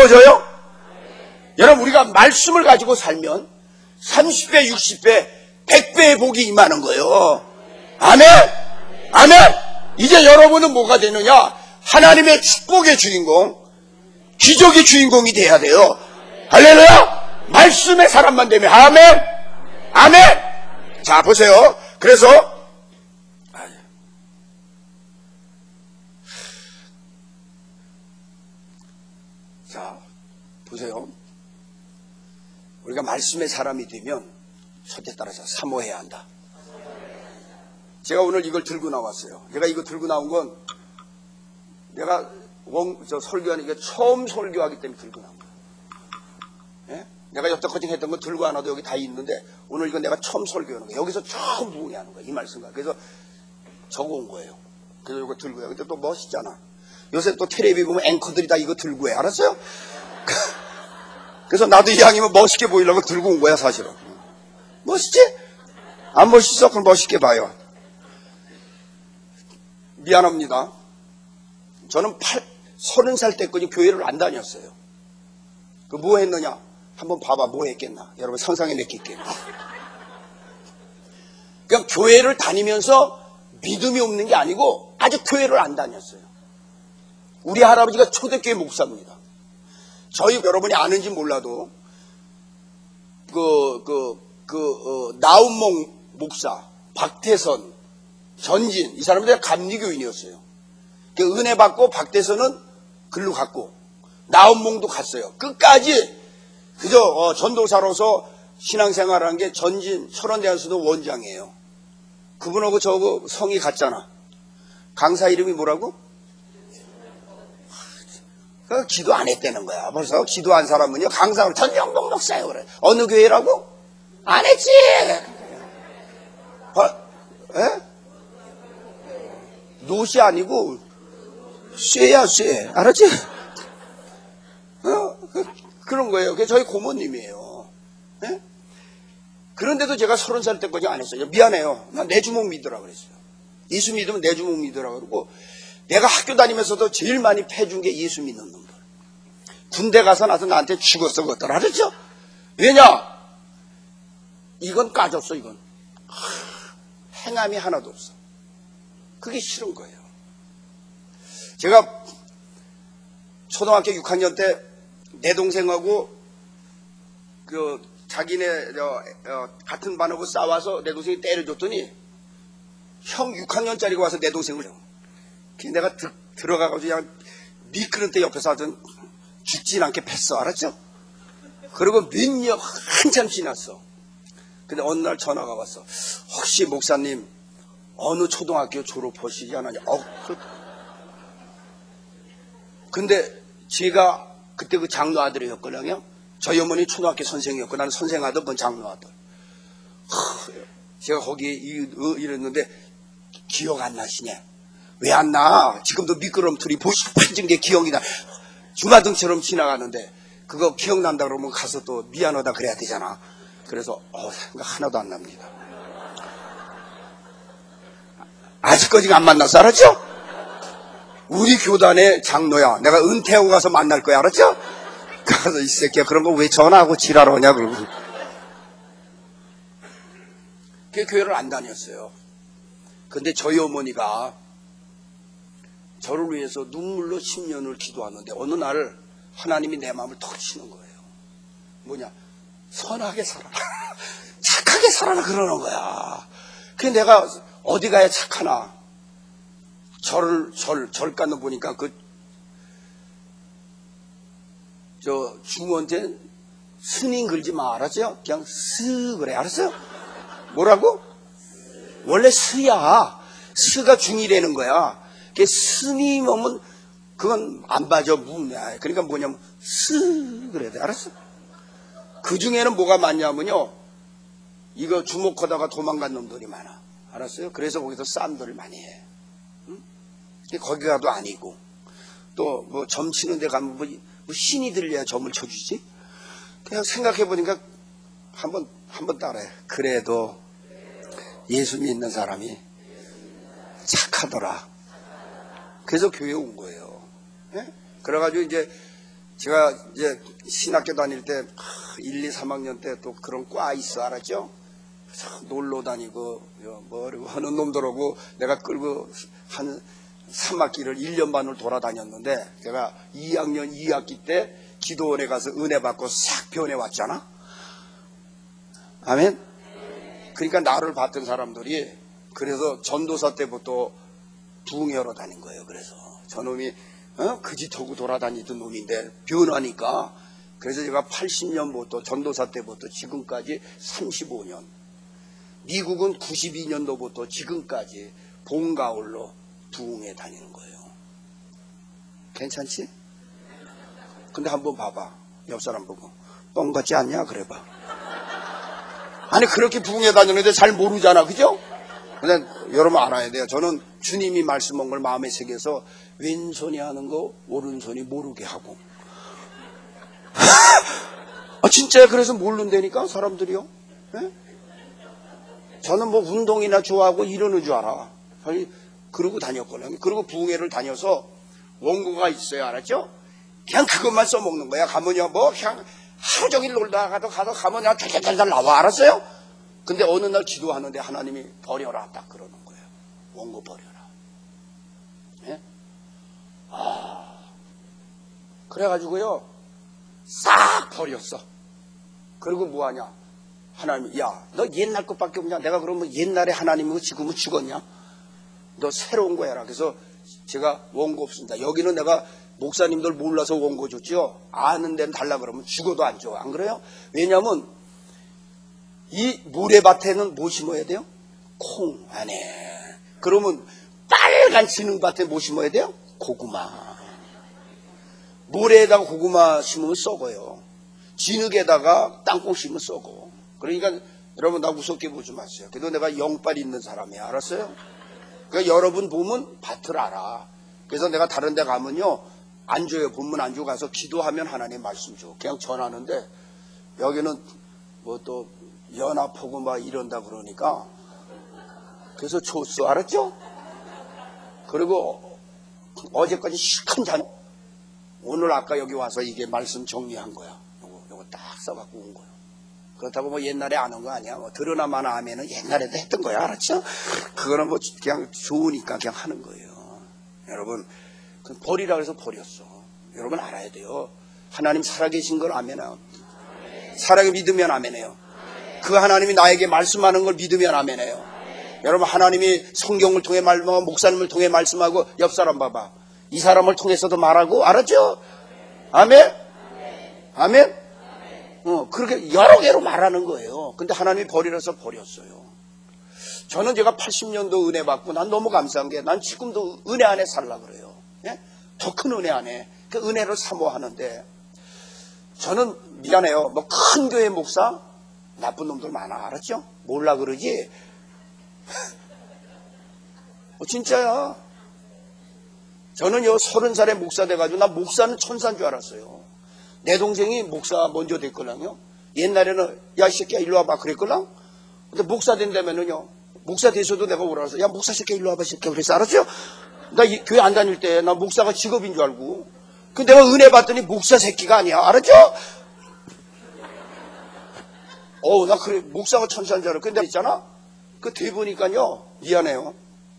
믿어져요? 여러분 우리가 말씀을 가지고 살면 30배, 60배, 100배의 복이 임하는 거예요. 아멘? 아멘? 이제 여러분은 뭐가 되느냐? 하나님의 축복의 주인공, 기적의 주인공이 돼야 돼요. 할렐루야! 말씀의 사람만 되면, 아멘? 아멘? 자, 보세요. 그래서, 자, 보세요. 우리가 말씀의 사람이 되면, 첫째 따라서 사모해야 한다. 제가 오늘 이걸 들고 나왔어요. 제가 이거 들고 나온 건 내가 설교하는 게 처음 설교하기 때문에 들고 나온 거예요. 예? 내가 여태까지 했던 거 들고 안 와도 여기 다 있는데 오늘 이건 내가 처음 설교하는 거예요. 여기서 처음 부흥하는 거예요. 이 말씀과. 그래서 적어온 거예요. 그래서 이거 들고요. 근데 또 멋있잖아. 요새 또 텔레비 보면 앵커들이 다 이거 들고 해. 알았어요? 그래서 나도 이왕이면 멋있게 보이려고 들고 온 거야 사실은. 멋있지? 안 멋있어? 그럼 멋있게 봐요. 미안합니다. 저는 30살 때까지 교회를 안 다녔어요. 그 뭐 했느냐? 한번 봐봐. 뭐 했겠나? 여러분 상상해 냈겠겠나? 그냥 교회를 다니면서 믿음이 없는 게 아니고 아주 교회를 안 다녔어요. 우리 할아버지가 초대교회 목사입니다. 저희 여러분이 아는지 몰라도 나운몽 목사, 박태선, 전진 이 사람들이 감리교인이었어요. 그 은혜 받고 박태선은 글로 갔고 나운몽도 갔어요. 끝까지 그저 전도사로서 신앙생활한 게 전진 철원대학수도 원장이에요. 그분하고 저거 성이 같잖아. 강사 이름이 뭐라고? 그 기도 안 했다는 거야. 벌써 기도한 사람은요 강사로 전영동 목사예요. 그래. 어느 교회라고? 안 했지. 노시 아니고 쇠야 쇠. 알았지? 그런 거예요. 그게 저희 고모님이에요. 예? 그런데도 제가 30살 때까지 안 했어요. 미안해요. 난 내 주먹 믿으라 그랬어요. 예수 믿으면 내 주먹 믿으라 그러고 내가 학교 다니면서도 제일 많이 패준 게 예수 믿는 놈들. 군대 가서 나서 나한테 죽었어 그것들. 알았죠? 왜냐? 이건 까졌어 이건. 행함이 하나도 없어. 그게 싫은 거예요. 제가 초등학교 6학년 때 내 동생하고 자기네 같은 반하고 싸워서 내 동생이 때려줬더니 형 6학년짜리가 와서 내 동생을 해요. 내가 들어가가지고 그냥 미끄럼대 옆에서 하여튼 죽진 않게 팼어. 알았죠? 그리고 몇 년 한참 지났어. 근데 어느 날 전화가 왔어. 혹시 목사님 어느 초등학교 졸업하시지 않았냐? 근데 제가 그때 그 장로 아들이었거든요. 저희 어머니 초등학교 선생이었고 나는 선생 아들, 본 장로 아들. 제가 거기 이랬는데 기억 안 나시냐? 왜 안 나? 지금도 미끄럼틀이 보이는 게 기억이 나. 주마등처럼 지나가는데 그거 기억난다 그러면 가서 또 미안하다 그래야 되잖아. 그래서 생각 하나도 안 납니다. 아직까지 안 만나서 알았죠? 우리 교단의 장로야. 내가 은퇴하고 가서 만날 거야. 알았죠? 가서 이 새끼야 그런 거 왜 전화하고 지랄하냐 그러고. 그 교회를 안 다녔어요. 근데 저희 어머니가 저를 위해서 눈물로 10년을 기도하는데 어느 날 하나님이 내 마음을 턱 치는 거예요. 뭐냐? 선하게 살아라. 착하게 살아라 그러는 거야. 그래서 내가 어디 가야 착하나? 절간도 보니까 중원대 스님 걸지 마. 알았죠? 그냥 스 그래. 알았어요? 뭐라고? 원래 스야. 스가 중이라는 거야. 그게 스님 오면 그건 안 봐줘. 그러니까 뭐냐면 스 그래야 돼. 알았어? 그 중에는 뭐가 많냐면요. 이거 주목하다가 도망간 놈들이 많아. 알았어요? 그래서 거기서 쌈들을 많이 해. 거기 가도 아니고 또 뭐 점 치는 데 가면 뭐 신이 들려야 점을 쳐주지. 그냥 생각해보니까 한번 따라해. 그래도 예수 믿는 사람이 착하더라. 그래서 교회에 온 거예요. 예? 그래가지고 이제 제가 이제 신학교 다닐 때 1, 2, 3학년 때 또 그런 과 있어. 알았죠? 놀러 다니고 뭐 하는 놈들하고 내가 끌고 한 3학기를 1년 반을 돌아다녔는데 제가 2학년 2학기 때 기도원에 가서 은혜 받고 싹 변해 왔잖아. 아멘. 그러니까 나를 봤던 사람들이 그래서 전도사 때부터 부흥회하러 다닌 거예요. 그래서 저놈이 그 짓하고 돌아다니던 놈인데 변하니까 그래서 제가 80년부터 전도사 때부터 지금까지 35년, 미국은 92년도부터 지금까지 봄 가을로 부흥회 다니는 거예요. 괜찮지? 근데 한번 봐봐. 옆 사람 보고 뻥 같지 않냐? 그래봐. 아니 그렇게 부흥회 다니는데 잘 모르잖아. 그죠? 근데 여러분 알아야 돼요. 저는 주님이 말씀한 걸 마음에 새겨서 왼손이 하는 거 오른손이 모르게 하고 진짜 그래서 모른다니까 사람들이요. 네? 저는 뭐 운동이나 좋아하고 이러는 줄 알아. 그러고 다녔거든요. 그리고 부흥회를 다녀서 원고가 있어요. 알았죠? 그냥 그것만 써먹는 거야. 가면요 뭐 그냥 하루 종일 놀다가도 가면 그냥 달달달 나와. 알았어요? 근데 어느 날 기도하는데 하나님이 버려라 딱 그러는 거예요. 원고 버려라. 네? 그래가지고요 싹 버렸어. 그리고 뭐하냐? 하나님이 야 너 옛날 것밖에 없냐? 내가 그러면 옛날에 하나님이고 지금은 죽었냐? 너 새로운 거 해라. 그래서 제가 원고 없습니다. 여기는 내가 목사님들 몰라서 원고 줬죠. 아는 데는 달라 그러면 죽어도 안 줘. 안 그래요? 왜냐하면 이 모래밭에는 뭐 심어야 돼요? 콩 안에. 그러면 빨간 진흙밭에 뭐 심어야 돼요? 고구마. 모래에다가 고구마 심으면 썩어요. 진흙에다가 땅콩 심으면 썩어. 그러니까 여러분 나 무섭게 보지 마세요. 그래도 내가 영빨 있는 사람이야. 알았어요? 그러니까 여러분 보면 밭을 알아. 그래서 내가 다른 데 가면요 안 줘요. 본문 안 주고 가서 기도하면 하나님 말씀 줘. 그냥 전하는데 여기는 뭐 또 연합하고 막 이런다 그러니까 그래서 줬어. 알았죠? 그리고 어제까지 시큰 잔 오늘 아까 여기 와서 이게 말씀 정리한 거야. 요거 딱 써갖고 온 거야. 그렇다고 뭐 옛날에 안 한 거 아니야. 뭐 들으나 마나 하면은 옛날에도 했던 거야. 알았죠? 그거는 뭐 그냥 좋으니까 그냥 하는 거예요. 여러분 버리라 그래서 버렸어. 여러분 알아야 돼요. 하나님 살아계신 걸 아멘해요. 살아계 믿으면 아멘해요. 그 하나님이 나에게 말씀하는 걸 믿으면 아멘해요. 여러분 하나님이 성경을 통해 말씀하고 목사님을 통해 말씀하고 옆 사람 봐봐. 이 사람을 통해서도 말하고 알았죠? 아멘? 아멘? 그렇게 여러 개로 말하는 거예요. 근데 하나님이 버리라서 버렸어요. 저는 제가 80년도 은혜 받고 난 너무 감사한 게 난 지금도 은혜 안에 살라 그래요. 예? 더 큰 은혜 안에 그 은혜를 사모하는데 저는 미안해요. 뭐 큰 교회 목사 나쁜 놈들 많아. 알았죠? 몰라 그러지? 진짜야. 저는요 30살에 목사 돼가지고 나 목사는 천사인 줄 알았어요. 내 동생이 목사 먼저 됐거든요. 옛날에는 야 이 새끼야 일로 와봐 그랬거든. 근데 목사 된다면은요 목사 돼서도 내가 오라 그래서 야 목사 새끼야 일로 와봐 새끼야 그랬어. 알았죠? 나 교회 안 다닐 때 나 목사가 직업인 줄 알고 그 내가 은혜 받더니 목사 새끼가 아니야. 알았죠? 나 그래 목사가 천사인 줄 알았고 근데 있잖아 그 돼보니까요 미안해요.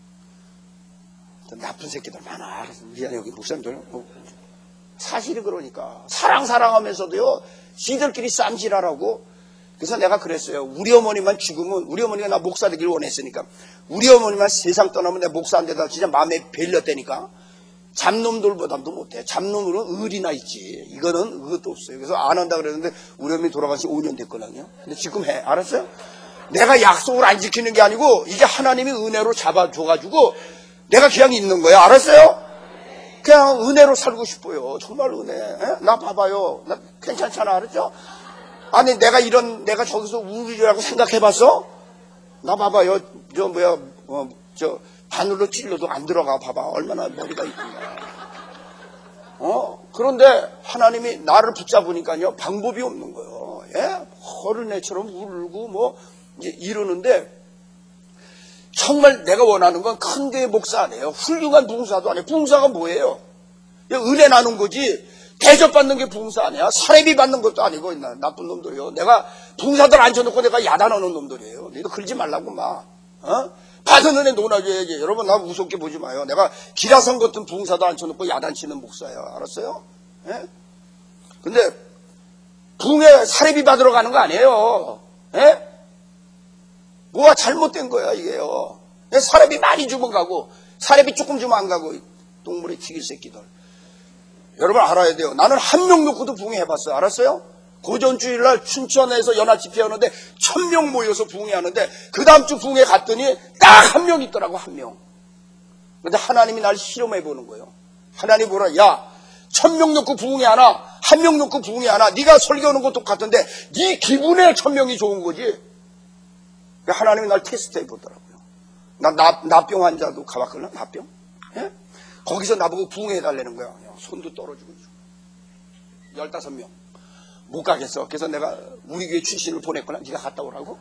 나쁜 새끼들 많아. 미안해 여기 목사님들 사실이 그러니까 사랑하면서도요 지들끼리 쌈질하라고. 그래서 내가 그랬어요. 우리 어머니만 죽으면 우리 어머니가 나 목사 되길 원했으니까 우리 어머니만 세상 떠나면 내가 목사 안 되다 진짜 마음에 베렸다니까. 잡놈들보다도 못해. 잡놈으로는 의리나 있지. 이거는 그것도 없어요. 그래서 안 한다 그랬는데 우리 어머니 돌아간 지 5년 됐거든요. 근데 지금 해. 알았어요? 내가 약속을 안 지키는 게 아니고 이제 하나님이 은혜로 잡아줘가지고 내가 그냥 있는 거야. 알았어요? 그냥 은혜로 살고 싶어요. 정말 은혜. 에? 나 봐봐요. 나 괜찮잖아. 알았죠? 아니 내가 저기서 우리라고 생각해봤어? 나 봐봐요. 바늘로 찔러도 안 들어가. 봐봐. 얼마나 머리가 이쁜가. 그런데 하나님이 나를 붙잡으니까요 방법이 없는 거예요. 예? 어린애처럼 울고 뭐 이제 이러는데 정말 내가 원하는 건 큰 교회 목사 아니에요. 훌륭한 부흥사도 아니에요. 부흥사가 뭐예요? 은혜 나눈 거지. 대접받는 게 봉사 아니야? 사례비 받는 것도 아니고, 나쁜 놈들이요. 내가 봉사들 앉혀놓고 내가 야단하는 놈들이에요. 너희도 그러지 말라고, 막. 받은 은혜 논아줘야지. 여러분, 나 무섭게 보지 마요. 내가 기라성 같은 봉사도 앉혀놓고 야단치는 목사예요. 알았어요? 예? 근데, 붕에 사례비 받으러 가는 거 아니에요. 예? 뭐가 잘못된 거야, 이게요. 사례비 많이 주면 가고, 사례비 조금 주면 안 가고, 똥물에 튀길 새끼들. 여러분 알아야 돼요. 나는 한 명 놓고도 붕해해봤어요. 알았어요? 고전주일날 춘천에서 연합 집회하는데 1000명 모여서 붕해하는데 그 다음 주 붕해 갔더니 딱 한 명 있더라고, 한 명. 근데 하나님이 날 실험해보는 거예요. 하나님 뭐라, 야, 1000명 놓고 붕해하나, 한 명 놓고 붕해하나, 네가 설교하는 거 똑같은데 네 기분에 1000명이 좋은 거지. 하나님이 날 테스트해보더라고요. 나병 환자도 가봤거든, 나병. 예? 거기서 나보고 붕해해달라는 거야. 손도 떨어지고 15명 못 가겠어. 그래서 내가 우리 교회 출신을 보냈거나 네가 갔다 오라고.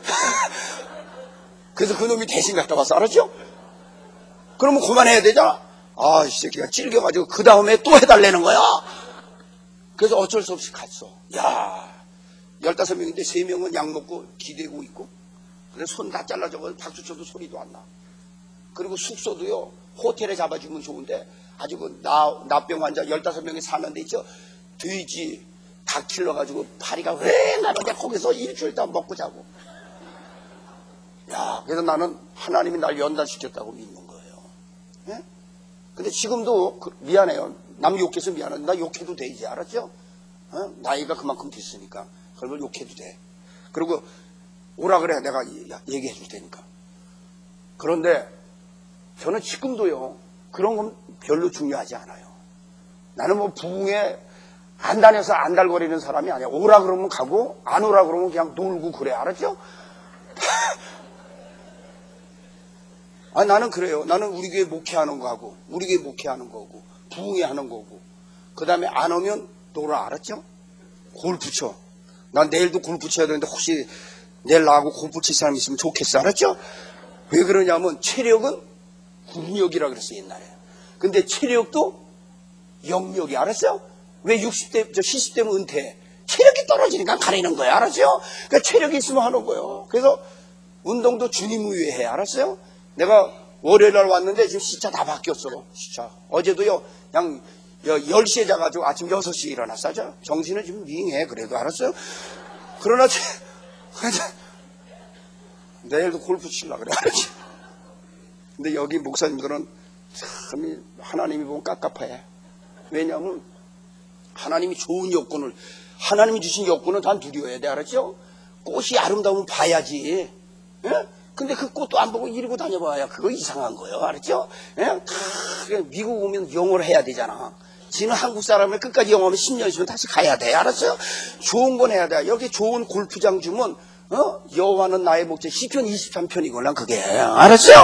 그래서 그놈이 대신 갔다 왔어. 알았죠? 그러면 그만해야 되잖아. 아, 이 새끼가 찔겨가지고 그 다음에 또 해달라는 거야. 그래서 어쩔 수 없이 갔어. 야, 15명인데 3명은 약 먹고 기대고 있고, 그래서 손 다 잘라져서 박수 쳐도 소리도 안 나. 그리고 숙소도요, 호텔에 잡아주면 좋은데 아주 나병 환자 15명이 사는 데 있죠. 돼지 닭 길러가지고 파리가 왜 나는데 거기서 일주일 동안 먹고 자고. 야, 그래서 나는 하나님이 날 연단시켰다고 믿는 거예요. 예? 근데 지금도 미안해요. 남 욕해서 미안한데 나 욕해도 돼, 이제. 알았죠? 나이가 그만큼 됐으니까 그걸 욕해도 돼. 그리고 오라 그래, 내가 얘기해 줄 테니까. 그런데 저는 지금도요, 그런 건 별로 중요하지 않아요. 나는 뭐 부흥에 안 다녀서 안달거리는 사람이 아니야. 오라 그러면 가고, 안 오라 그러면 그냥 놀고 그래. 알았죠? 아니, 나는 그래요. 나는 우리 교회 목회하는 거하고, 우리 교회 목회하는 거고, 부흥회 하는 거고, 그 다음에 안 오면 놀아. 알았죠? 골프 쳐. 난 내일도 골프 쳐야 되는데 혹시 내일 나하고 골프 칠 사람 있으면 좋겠어. 알았죠? 왜 그러냐면 체력은 군력이라 그랬어, 옛날에. 근데 체력도 영역이. 알았어요? 왜 60대, 70대면 은퇴해? 체력이 떨어지니까 가리는 거야. 알았어요? 그러니까 체력이 있으면 하는 거예요. 그래서 운동도 주님 위해 해. 알았어요? 내가 월요일날 왔는데 지금 시차 다 바뀌었어. 시차. 어제도요, 그냥 10시에 자가지고 아침 6시에 일어났어. 정신은 지금 밍해. 그래도. 알았어요? 그러나 내일도 골프 치려고 그래. 알았지? 근데 여기 목사님들은 참 하나님이 보면 깝깝해. 왜냐하면 하나님이 좋은 여건을, 하나님이 주신 여건은 다 누려야 돼. 알았죠? 꽃이 아름다우면 봐야지. 예? 근데 그 꽃도 안 보고 이러고 다녀봐야 그거 이상한 거예요. 알았죠? 예? 다 미국 오면 영어를 해야 되잖아. 지는 한국 사람을 끝까지 영어하면 10년 있으면 다시 가야 돼. 알았어요? 좋은 건 해야 돼. 여기 좋은 골프장 주면 여호와는 나의 목자 시편 23편이거나 그게. 알았어요?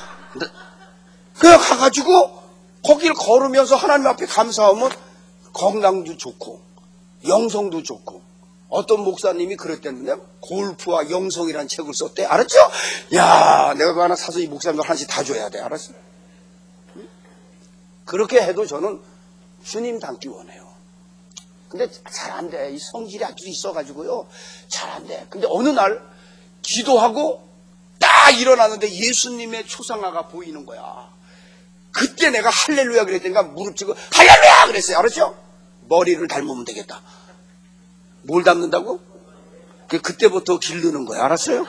그래 가가지고 거기를 걸으면서 하나님 앞에 감사하면 건강도 좋고 영성도 좋고. 어떤 목사님이 그랬대는데 골프와 영성이라는 책을 썼대. 알았죠? 야, 내가 그거 하나 사서 이 목사님들 하나씩 다 줘야 돼. 알았어? 그렇게 해도 저는 주님 닮기 원해요. 근데 잘 안 돼. 이 성질이 아주 있어가지고요, 잘 안 돼. 근데 어느 날 기도하고 딱 일어났는데 예수님의 초상화가 보이는 거야. 그때 내가 할렐루야 그랬더니까 무릎 치고 할렐루야 그랬어요. 알았죠? 머리를 닮으면 되겠다. 뭘 닮는다고? 그때부터 기르는 거야. 알았어요?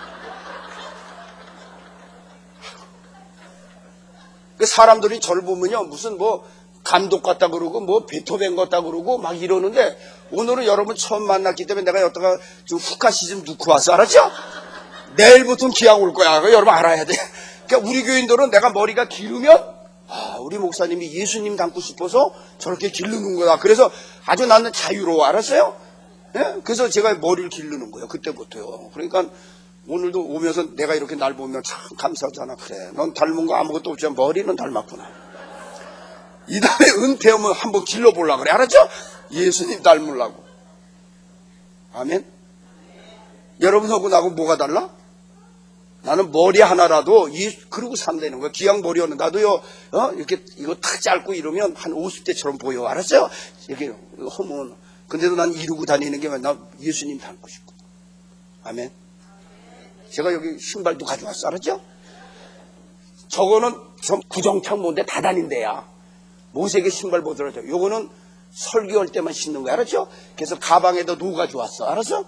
사람들이 저를 보면요, 무슨 뭐 감독 같다 그러고 뭐 베토벤 같다 그러고 막 이러는데, 오늘은 여러분 처음 만났기 때문에 내가 여기다가 좀 후카시 좀 넣고 왔어. 알았죠? 내일부터는 기왕 올 거야. 그거 여러분 알아야 돼. 그러니까 우리 교인들은 내가 머리가 길으면 우리 목사님이 예수님 닮고 싶어서 저렇게 기르는 거야. 그래서 아주 나는 자유로워. 알았어요? 예? 그래서 제가 머리를 기르는 거예요. 그때부터요. 그러니까 오늘도 오면서 내가 이렇게 날 보면 참 감사하잖아. 그래, 넌 닮은 거 아무것도 없지만 머리는 닮았구나. 이 다음에 은퇴하면 한번 길러보려고 그래. 알았죠? 예수님 닮으려고. 아멘? 여러분하고 나하고 뭐가 달라? 나는 머리 하나라도 그러고 산다는 거야. 기왕 머리 하는 나도요. 이렇게 이거 탁 짧고 이러면 한 50대처럼 보여. 알았어요? 이렇게 하면 근데도 난 이러고 다니는 게 나 예수님 닮고 싶고. 아멘. 제가 여기 신발도 가져왔어. 알았죠? 저거는 구정창모인데 다 다닌대야. 모세에게 신발 보더라도 요거는 설교할 때만 신는 거야. 알았죠? 그래서 가방에다 놓고 가져왔어. 알았어?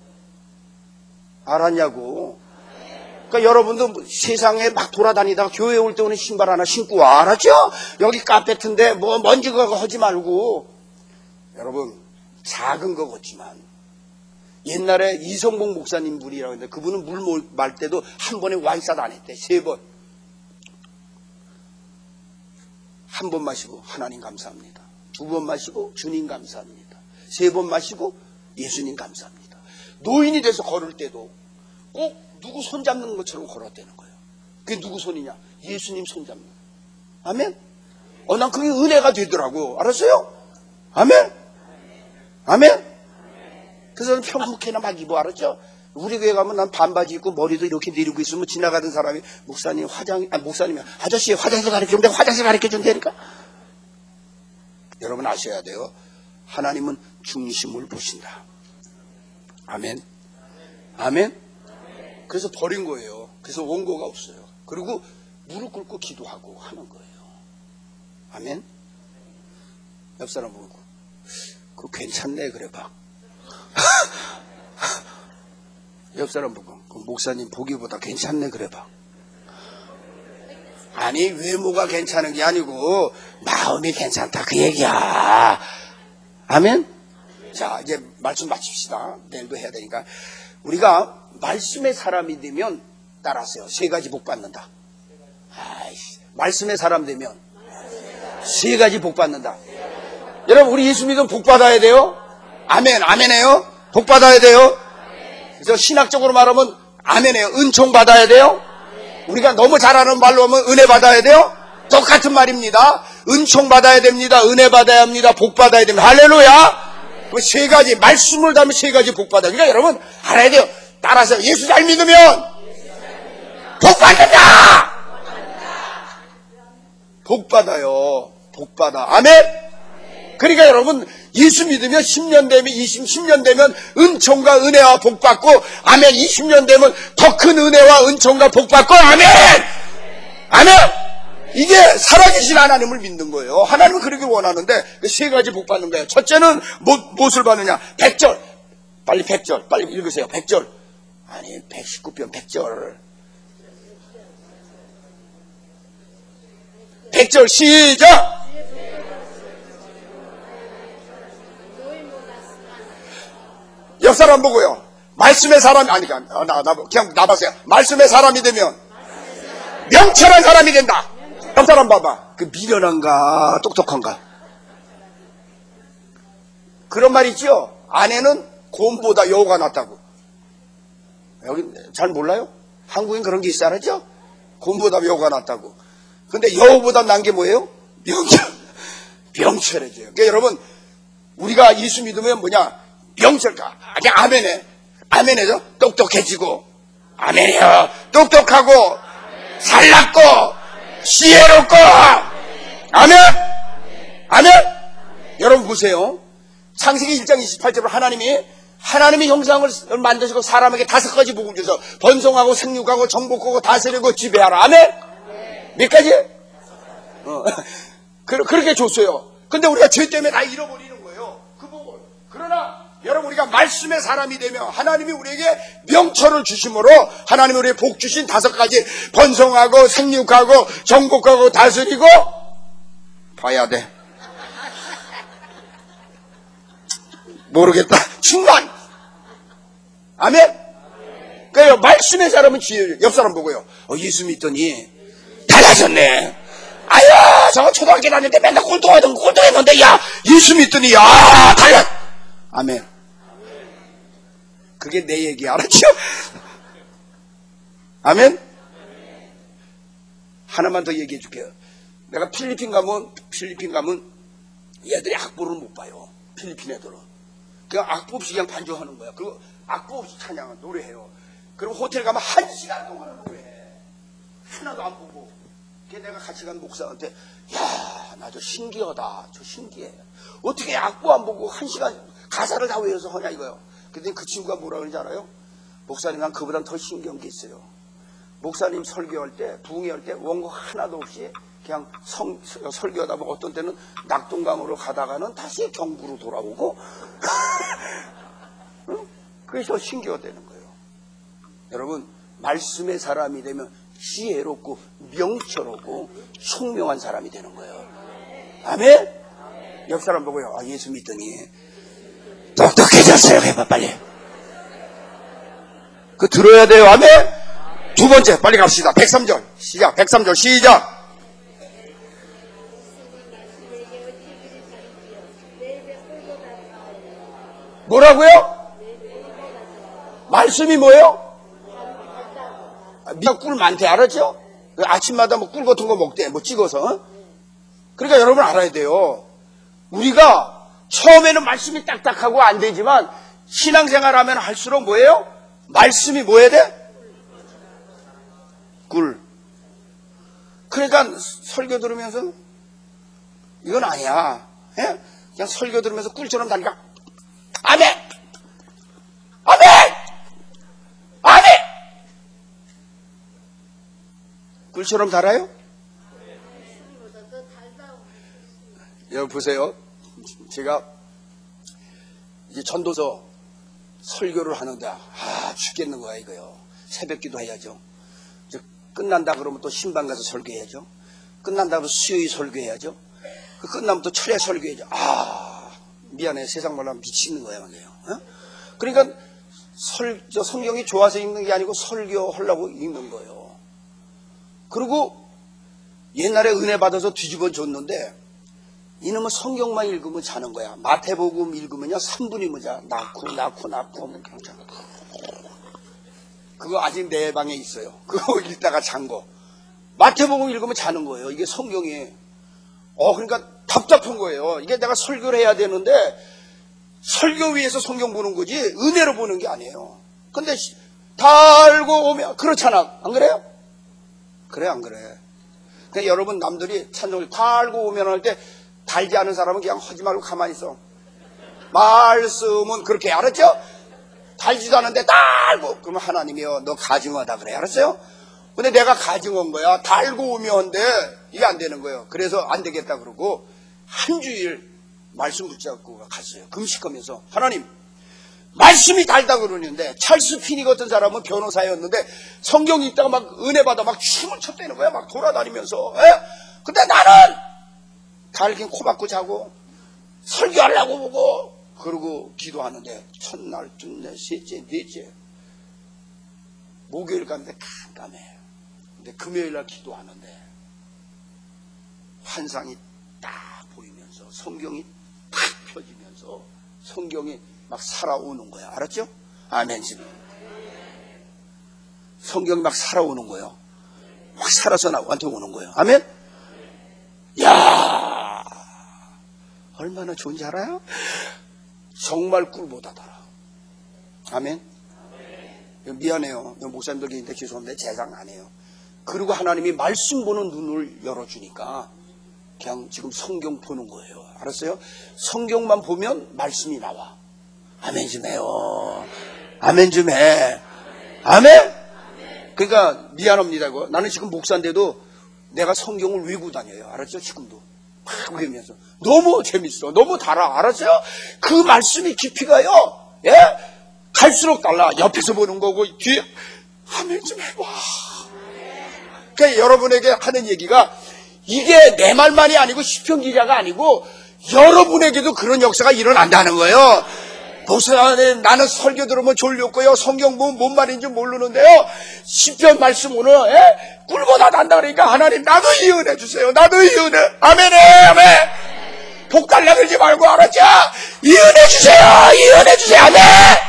알았냐고. 그러니까 여러분도 세상에 막 돌아다니다가 교회 올 때 오는 신발 하나 신고 와. 알았죠? 여기 카페트인데 뭐 먼지 그거 하지 말고. 여러분 작은 거 같지만 옛날에 이성봉 목사님 분이라고 했는데 그분은 물 말 때도 한 번에 와이샷 안 했대. 3번. 한 번 마시고 하나님 감사합니다. 2번 마시고 주님 감사합니다. 3번 마시고 예수님 감사합니다. 노인이 돼서 걸을 때도 꼭 누구 손 잡는 것처럼 걸었다는 거예요. 그게 누구 손이냐? 예수님 손 잡는 거예요. 아멘? 난 그게 은혜가 되더라고. 알았어요? 아멘? 아멘? 그래서 저는 평소에나 막 입어. 알았죠? 우리 교회 가면 난 반바지 입고 머리도 이렇게 내리고 있으면 지나가던 사람이 목사님 목사님이 아저씨 화장실 가르쳐준대. 화장실 가르쳐준다니까. 여러분 아셔야 돼요. 하나님은 중심을 보신다. 아멘? 아멘? 그래서 버린 거예요. 그래서 원고가 없어요. 그리고 무릎 꿇고 기도하고 하는 거예요. 아멘? 옆 사람 보고 그거 괜찮네 그래 봐. 옆 사람 보고 목사님 보기보다 괜찮네 그래 봐. 아니 외모가 괜찮은 게 아니고 마음이 괜찮다 그 얘기야. 아멘? 자 이제 말씀 마칩시다. 내일도 해야 되니까. 우리가 말씀의 사람이 되면 따라하세요. 3가지 복 받는다. 말씀의 사람 되면 3가지 복 받는다. 여러분 우리 예수 믿으면 복 받아야 돼요. 아멘. 아멘해요. 복 받아야 돼요. 그래서 신학적으로 말하면 아멘해요. 은총 받아야 돼요. 우리가 너무 잘하는 말로 하면 은혜 받아야 돼요. 똑같은 말입니다. 은총 받아야 됩니다. 은혜 받아야 합니다. 복 받아야 됩니다. 할렐루야. 그 3가지 말씀을 담은 3가지 복 받아요. 그러니까 여러분 알아야 돼요. 따라서 예수 잘 믿으면 복 받는다. 복 받아요. 복 받아. 아멘. 그러니까 여러분 예수 믿으면 10년 되면 10년 되면 은총과 은혜와 복 받고 아멘. 20년 되면 더 큰 은혜와 은총과 복 받고 아멘. 아멘. 이게 살아계신 하나님을 믿는 거예요. 하나님은 그렇게 원하는데 3가지 복 받는 거예요. 첫째는 무엇을 받느냐? 100절. 빨리 100절. 빨리 읽으세요. 100절. 아니 119편 100절. 100절 시작. 옆 사람 보고요. 말씀의 사람이 아니까 그냥 나봐세요. 말씀의 사람이 되면 명철한 사람이 된다. 옆 사람 봐봐. 그 미련한가 똑똑한가? 그런 말 있죠. 아내는 곰보다 여우가 낫다고. 여기 잘 몰라요? 한국인 그런 게 있어. 알았죠? 곰보다 여우가 낫다고. 근데 여우보다 난 게 뭐예요? 명철해져요. 그러니까 여러분 우리가 예수 믿으면 뭐냐? 명철가. 그냥 아멘해. 아멘해서 똑똑해지고 아멘해요. 똑똑하고 살랍고 지혜롭고 아멘. 아멘. 여러분 보세요. 창세기 1장 28절로 하나님이 형상을 만드시고 사람에게 5가지 복을 줘서 번성하고 생육하고 정복하고 다스리고 지배하라. 아멘. 몇 가지? 그렇게 줬어요. 근데 우리가 죄 때문에 다 잃어버리는 거예요. 그 복을. 그러나 여러분 우리가 말씀의 사람이 되면 하나님이 우리에게 명철을 주심으로 하나님이 우리에게 복 주신 5가지 번성하고 생육하고 정복하고 다스리고 봐야 돼. 모르겠다. 충만. 아멘. 그러니까 말씀의 사람은 지혜예요. 옆 사람 보고요. 예수 믿더니 달라졌네. 아야 저거 초등학교 다닐 때 맨날 꼴등했는데 야 예수 믿더니 야 달라. 아멘. 그게 내 얘기 알았죠? 아멘. 하나만 더 얘기해 줄게요. 내가 필리핀 가면 얘들이 악보를 못 봐요. 필리핀 애들은. 그냥 악보 없이 그냥 반주하는 거야. 그리고 악보 없이 찬양을 노래해요. 그럼 호텔 가면 1시간 동안을 뭐해. 하나도 안 보고. 그게 내가 같이 간 목사한테, 야, 나 저 신기하다. 저 신기해. 어떻게 악보 안 보고 1시간 가사를 다 외워서 하냐 이거요. 근데 그 친구가 뭐라 그러는지 알아요? 목사님, 난 그보단 더 신기한 게 있어요. 목사님 설교할 때, 부흥회할 때 원고 하나도 없이 그냥 설교하다 보면 어떤 때는 낙동강으로 가다가는 다시 경부로 돌아오고 응? 그게 더 신기하다는 거예요. 여러분, 말씀의 사람이 되면 지혜롭고 명철하고 총명한 사람이 되는 거예요. 아멘? 옆 사람 보고요. 아, 예수 믿더니 똑똑해졌어요. 해봐 빨리. 그 들어야 돼요. 아멘? 두 번째 빨리 갑시다. 103절 시작. 103절 시작. 뭐라고요? 말씀이 뭐예요? 미가 꿀 많대. 알았죠? 아침마다 뭐 꿀 같은 거 먹대. 뭐 찍어서. 어? 그러니까 여러분 알아야 돼요. 우리가 처음에는 말씀이 딱딱하고 안 되지만 신앙생활 하면 할수록 뭐예요? 말씀이 뭐 해야 돼? 꿀. 그러니까 설교 들으면서 이건 아니야. 예? 그냥 설교 들으면서 꿀처럼 다니까 아멘! 아멘! 아멘! 꿀처럼 달아요? 여러분 보세요. 제가 이제 전도서 설교를 하는데 죽겠는 거야 이거요. 새벽기도 해야죠. 이제 끝난다 그러면 또 신방 가서 설교해야죠. 끝난다 그러면 수요일 설교해야죠. 끝나면 또 철야 설교해야죠. 미안해. 세상 말로 미치는 거야 말이에요. 어? 그러니까 성경이 좋아서 읽는 게 아니고 설교하려고 읽는 거예요. 그리고 옛날에 은혜 받아서 뒤집어 줬는데 이놈은 성경만 읽으면 자는 거야. 마태복음 읽으면요 3분이면 자. 낳고 그냥 자. 그거 아직 내 방에 있어요. 그거 읽다가 잔 거. 마태복음 읽으면 자는 거예요. 이게 성경이. 그러니까 답답한 거예요. 이게 내가 설교를 해야 되는데 설교 위해서 성경 보는 거지 은혜로 보는 게 아니에요. 근데 달고 오면 그렇잖아. 안 그래요? 그래 안 그래? 그러니까 여러분 남들이 찬송을 달고 오면 할 때 달지 않은 사람은 그냥 하지 말고 가만히 있어. 말씀은 그렇게 알았죠? 달지도 않은데 달고 그러면 하나님이요 너 가증하다 그래. 알았어요? 근데 내가 가증한 거야. 달고 오면 한데 이게 안 되는 거예요. 그래서 안 되겠다 그러고 한 주일 말씀 붙잡고 갔어요. 금식하면서 하나님 말씀이 달다 그러는데 찰스 피니 같은 사람은 변호사였는데 성경 읽다가 막 은혜 받아 막 춤을 췄다는 거야. 막 돌아다니면서. 근데 나는 달긴 코 박고 자고 설교하려고 보고 그러고 기도하는데 첫날, 둘날, 셋째, 넷째 목요일 갔는데 깜깜해. 근데 금요일날 기도하는데 환상이 딱 보이면서 성경이 탁 펴지면서 성경이 막 살아오는 거야. 알았죠? 아멘. 성경이 막 살아오는 거예요. 막 살아서 나한테 오는 거예요. 아멘? 야 얼마나 좋은지 알아요? 정말 꿀보다 달아. 아멘? 미안해요. 목사님들 계신데 죄송한데 제상 안 해요. 그리고 하나님이 말씀 보는 눈을 열어주니까 그냥 지금 성경 보는 거예요. 알았어요? 성경만 보면 말씀이 나와. 아멘 좀 해요. 아멘 좀 해. 아멘? 그러니까 미안합니다. 이거. 나는 지금 목사인데도 내가 성경을 외우고 다녀요. 알았죠? 지금도. 막 외우면서. 너무 재밌어. 너무 달아. 알았어요? 그 말씀이 깊이가요. 예? 갈수록 달라. 옆에서 보는 거고 뒤에 아멘 좀 해봐. 그러니까 여러분에게 하는 얘기가 이게 내 말만이 아니고 시편 기자가 아니고 여러분에게도 그런 역사가 일어난다는 거예요. 목사님 나는 설교 들으면 졸렸고요. 성경 보면 뭔 말인지 모르는데요. 시편 말씀 오늘 꿀보다 난다 그러니까 하나님 나도 이 은혜 주세요. 나도 이 은혜. 아멘에 아멘. 복 달라 그러지 말고 알았죠? 이 은혜 주세요. 이 은혜 주세요. 아멘.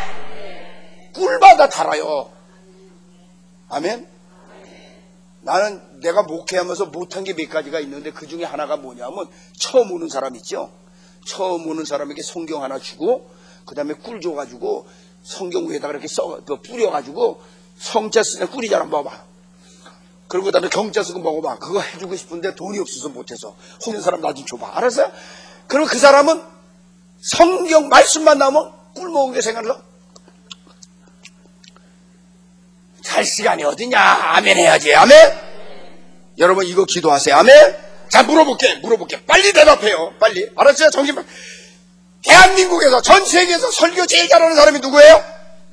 꿀마다 달아요. 아멘. 나는 내가 목회하면서 못한 게 몇 가지가 있는데 그 중에 하나가 뭐냐면 처음 오는 사람 있죠. 처음 오는 사람에게 성경 하나 주고 그 다음에 꿀 줘가지고 성경 위에다가 이렇게 뿌려가지고 성자 쓰는 꿀이잖아. 먹어봐. 그리고 그다음에 경자 쓰고 먹어봐. 그거 해주고 싶은데 돈이 없어서 못해서. 혹은 사람 나 좀 줘봐. 알았어요? 그리고 그 사람은 성경 말씀만 나오면 꿀 먹게 생각해서 잘 시간이 어디냐? 아멘 해야지. 아멘? 여러분 이거 기도하세요. 아멘? 자, 물어볼게. 빨리 대답해요. 빨리. 알았어요? 정신. 대한민국에서 전 세계에서 설교 제일 잘하는 사람이 누구예요?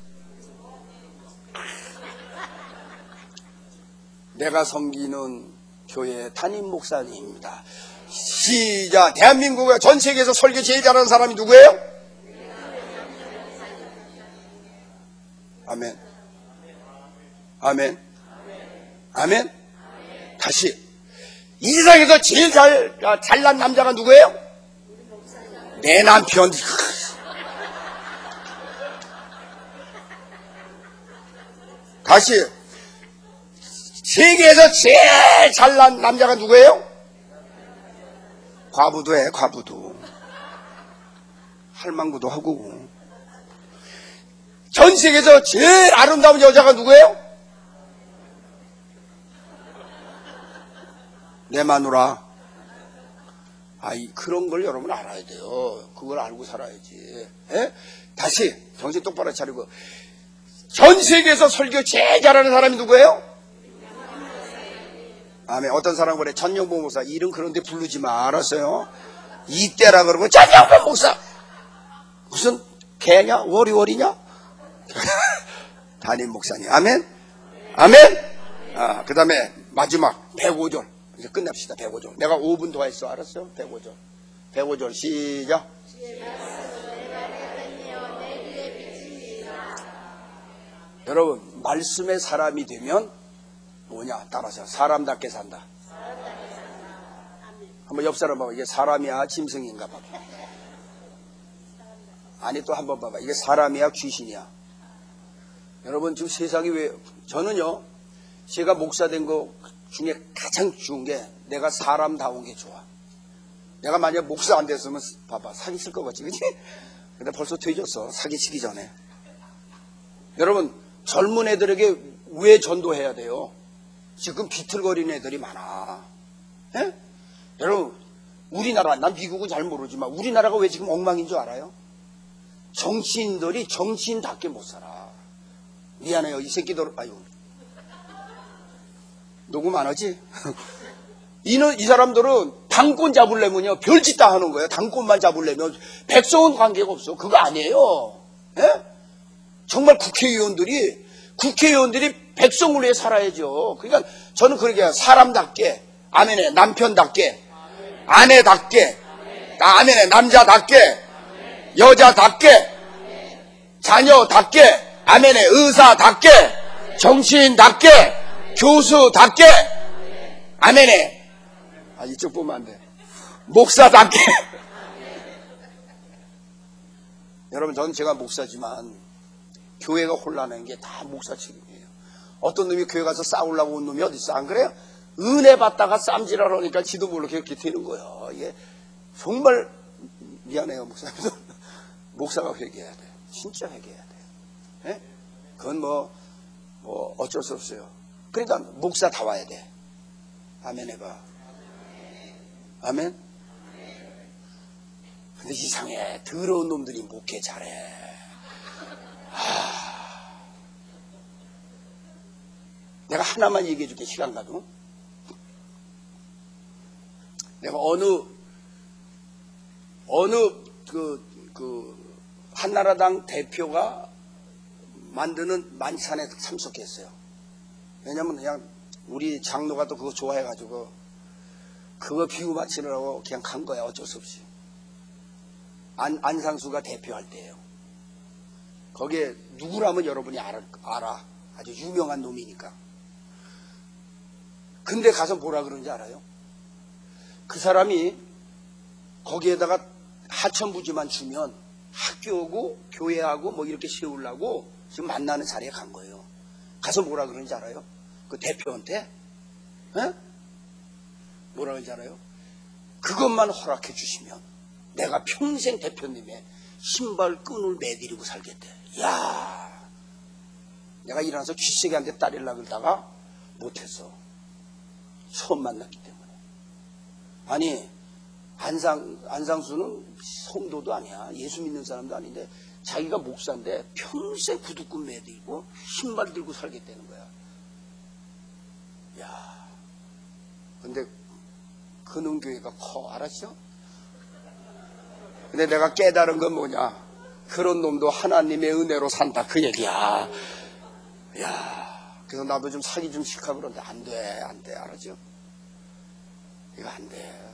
내가 섬기는 교회 담임 목사님입니다. 시작. 대한민국에 전 세계에서 설교 제일 잘하는 사람이 누구예요? 아멘. 아멘. 아멘. 다시. 이 세상에서 제일 잘난 남자가 누구예요? 내 남편. 다시. 세계에서 제일 잘난 남자가 누구예요? 과부도 해, 과부도. 할망구도 하고. 전 세계에서 제일 아름다운 여자가 누구예요? 내 마누라. 그런 걸 여러분 알아야 돼요. 그걸 알고 살아야지. 에? 다시 정신 똑바로 차리고. 전 세계에서 설교 제일 잘하는 사람이 누구예요? 아멘. 어떤 사람 그래. 전영복 목사. 이름 그런데 부르지 마. 알았어요? 이때라 그러고 전영복 목사. 무슨 개냐? 워리워리냐? 담임 목사님. 아멘. 아멘. 그 다음에 마지막 105절. 이제 끝냅시다. 105절. 내가 5분 더 했어. 알았어요? 105절. 105절 시작. 여러분 말씀의 사람이 되면 뭐냐? 따라서 사람답게 산다. 한번 옆 사람 봐봐. 이게 사람이야 짐승인가 봐봐. 아니 또 한번 봐봐. 이게 사람이야 귀신이야. 여러분 지금 세상이 왜 저는요 제가 목사 된 거 중에 가장 좋은 게 내가 사람다운 게 좋아. 내가 만약 목사 안 됐으면 봐봐 사기칠 것 같지 그치? 근데 벌써 되졌어 사기치기 전에. 여러분 젊은 애들에게 왜 전도해야 돼요? 지금 비틀거리는 애들이 많아. 에? 여러분 우리나라 난 미국은 잘 모르지만 우리나라가 왜 지금 엉망인 줄 알아요? 정치인들이 정치인답게 못 살아. 미안해요 이 새끼들. 아유 녹음 안 하지? 이 사람들은 당권 잡으려면요 별짓 다 하는 거예요. 당권만 잡으려면 백성은 관계가 없어. 그거 아니에요. 에? 정말 국회의원들이 백성을 위해 살아야죠. 그러니까 저는 그렇게 해요. 사람답게, 아멘에 남편답게, 아내답게, 아멘에 남자답게, 여자답게, 자녀답게, 아멘에 의사답게, 정치인답게, 교수답게, 아멘에 이쪽 보면 안 돼. 목사답게. 여러분 저는 제가 목사지만 교회가 혼란한 게 다 목사 책임이에요. 어떤 놈이 교회 가서 싸우려고 온 놈이 어디 있어? 안 그래요? 은혜 받다가 쌈질하러 오니까 지도 모르게 그렇게 되는 거예요. 이게 정말 미안해요 목사님. 목사가 회개해야 돼요. 진짜 회개해야 돼요. 예? 그건 뭐 어쩔 수 없어요. 그러니까 목사 다 와야 돼. 아멘 해봐. 아멘? 근데 이상해. 더러운 놈들이 목회 잘해. 내가 하나만 얘기해 줄게. 시간 가도. 내가 어느 한나라당 대표가 만드는 만찬에 참석했어요. 왜냐면 그냥 우리 장로가 또 그거 좋아해가지고 그거 비유 바치느라고 그냥 간 거야. 어쩔 수 없이. 안상수가 대표할 때예요. 거기에 누구라면 여러분이 알아. 아주 유명한 놈이니까. 근데 가서 뭐라 그런지 알아요? 그 사람이 거기에다가 하천부지만 주면 학교하고 교회하고 뭐 이렇게 세우려고 지금 만나는 자리에 간 거예요. 가서 뭐라 그런지 알아요? 그 대표한테? 에? 뭐라 그런지 알아요? 그것만 허락해 주시면 내가 평생 대표님의 신발끈을 매드리고 살겠대. 이야, 내가 일어나서 쥐새끼한테 따리려고 그러다가 못했어. 처음 만났기 때문에. 아니, 안상수는 성도도 아니야. 예수 믿는 사람도 아닌데 자기가 목사인데 평생 구두꾼 매들고 신발 들고 살겠다는 거야. 야, 근데 근흥교회가 커, 알았죠? 근데 내가 깨달은 건 뭐냐? 그런 놈도 하나님의 은혜로 산다, 그 얘기야. 야, 그래서 나도 좀 사기 좀 시켜 그러는데 안 돼, 알았죠? 이거 안 돼.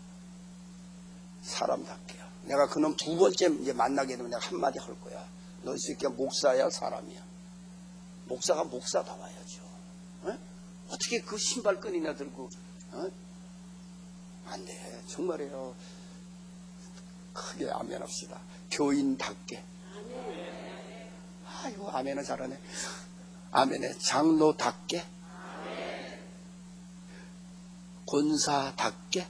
사람답게요. 내가 그놈 두 번째 이제 만나게 되면 내가 한마디 할 거야. 너 이 새끼야 목사야, 사람이야? 목사가 목사다워야죠. 어떻게 그 신발끈이나 들고, 안 돼. 정말이에요. 크게 아멘 합시다. 교인답게. 아이고, 아멘은 잘하네. 아멘에 장로답게. 권사답게.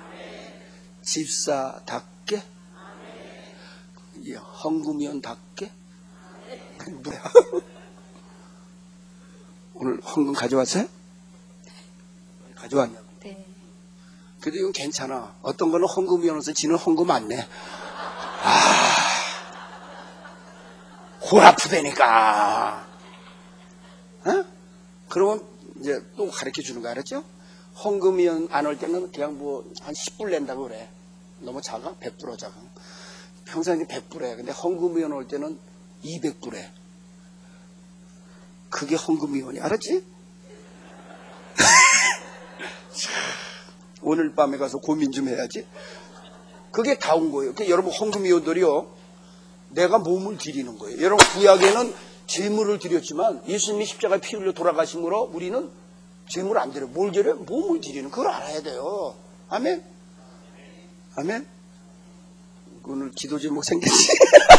집사답게. 헌금위원답게. 뭐야? 오늘 헌금 가져왔어요? 가져왔냐고? 네. 그래도 이건 괜찮아. 어떤 거는 헌금위원으로서 지는 헌금 안 내. 골 아프다니까. 그러면 이제 또 가르쳐 주는 거 알았죠? 헌금위원 안 올 때는 그냥 뭐 한 10불 낸다고 그래. 너무 작아? 100불 작아. 평상시 100불에. 근데 헌금위원 올 때는 200불에. 그게 헌금위원이 알았지? 오늘 밤에 가서 고민 좀 해야지. 그게 다 온 거예요. 그러니까 여러분 헌금위원들이요, 내가 몸을 드리는 거예요. 여러분 구약에는 제물을 드렸지만 예수님이 십자가에 피 흘려 돌아가심으로 우리는 제물 안 드려요. 뭘 드려요? 몸을 드리는. 그걸 알아야 돼요. 아멘? 아멘? 오늘 기도 제목 생겼지?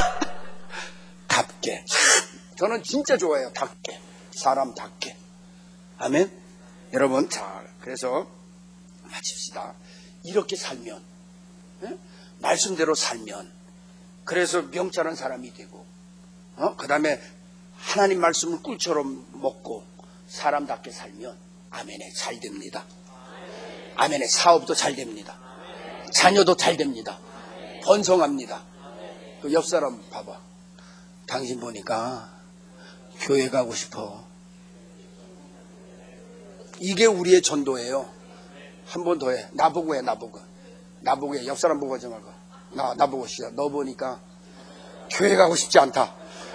답게. 저는 진짜 좋아해요. 답게. 사람답게. 아멘? 여러분, 자, 그래서 마칩시다. 이렇게 살면, 말씀대로 살면, 그래서 명철한 사람이 되고, 그 다음에 하나님 말씀을 꿀처럼 먹고 사람답게 살면, 아멘에 잘 됩니다. 아멘에 사업도 잘 됩니다. 자녀도 잘 됩니다. 번성합니다. 그 옆 사람 봐봐. 당신 보니까 교회 가고 싶어. 이게 우리의 전도예요. 한 번 더 해. 나보고 해, 나보고. 나보고 해. 옆 사람 보고 하지 말고. 나보고 시작. 너 보니까 교회 가고 싶지 않다.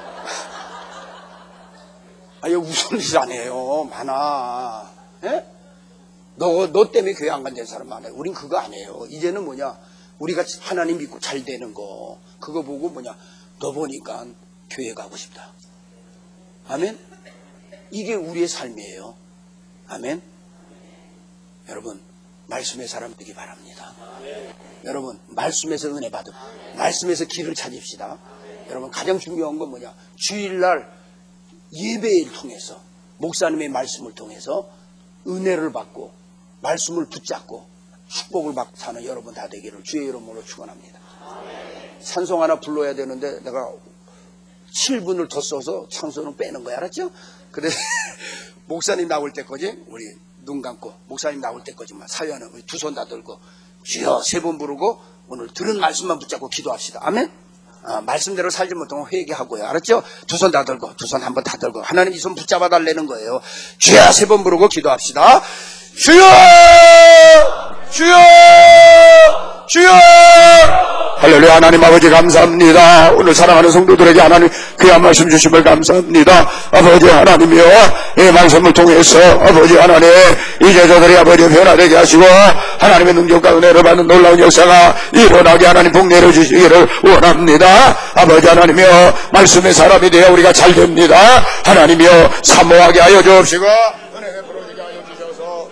이거 무슨 일 아니에요. 많아. 예? 너 때문에 교회 안 간다는 사람 많아요. 우린 그거 아니에요. 이제는 뭐냐. 우리가 하나님 믿고 잘 되는 거. 그거 보고 뭐냐. 너 보니까 교회 가고 싶다. 아멘? 이게 우리의 삶이에요. 아멘? 여러분, 말씀의 사람 되기 바랍니다. 여러분, 말씀에서 은혜 받음. 말씀에서 길을 찾읍시다. 여러분, 가장 중요한 건 뭐냐. 주일날 예배를 통해서, 목사님의 말씀을 통해서 은혜를 받고, 말씀을 붙잡고, 축복을 받고 사는 여러분 다 되기를 주의 이름으로 축원합니다. 찬송 하나 불러야 되는데 내가 7분을 더 써서 찬송은 빼는 거야, 알았죠? 근데 목사님 나올 때까지 우리 눈 감고 목사님 나올 때까지만 사회하는 우리 두 손 다 들고 주여 3번 부르고 오늘 들은 말씀만 붙잡고 기도합시다. 아멘? 말씀대로 살지 못하면 회개하고요. 알았죠? 두 손 다 들고 두 손 한번 다 들고 하나님 이 손 붙잡아 달라는 거예요. 주여 3번 부르고 기도합시다. 주여! 주여! 주여! 할렐루야. 하나님 아버지 감사합니다. 오늘 사랑하는 성도들에게 하나님 귀한 말씀 주심을 감사합니다. 아버지 하나님이여, 이 말씀을 통해서 아버지 하나님 이제 저들이 아버지 변화되게 하시고 하나님의 능력과 은혜를 받는 놀라운 역사가 일어나게 하나님 복 내려주시기를 원합니다. 아버지 하나님이여, 말씀의 사람이 되어 우리가 잘 됩니다. 하나님이여, 사모하게 하여 주옵시고 은혜 베풀어지게 하여 주셔서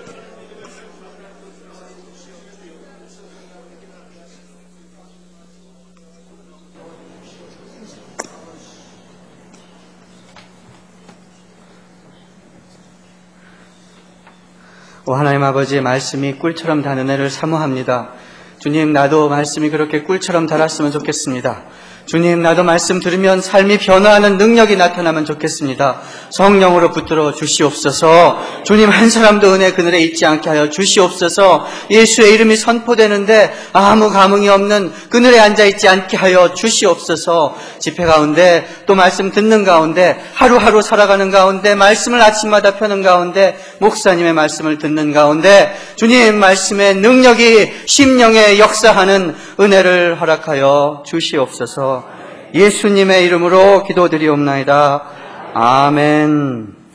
오 하나님 아버지의 말씀이 꿀처럼 단 은혜를 사모합니다. 주님, 나도 말씀이 그렇게 꿀처럼 달았으면 좋겠습니다. 주님, 나도 말씀 들으면 삶이 변화하는 능력이 나타나면 좋겠습니다. 성령으로 붙들어 주시옵소서. 주님, 한 사람도 은혜 그늘에 있지 않게 하여 주시옵소서. 예수의 이름이 선포되는데 아무 감흥이 없는 그늘에 앉아있지 않게 하여 주시옵소서. 집회 가운데 또 말씀 듣는 가운데 하루하루 살아가는 가운데 말씀을 아침마다 펴는 가운데 목사님의 말씀을 듣는 가운데 주님 말씀의 능력이 심령에 역사하는 은혜를 허락하여 주시옵소서. 예수님의 이름으로 기도드리옵나이다. 아멘.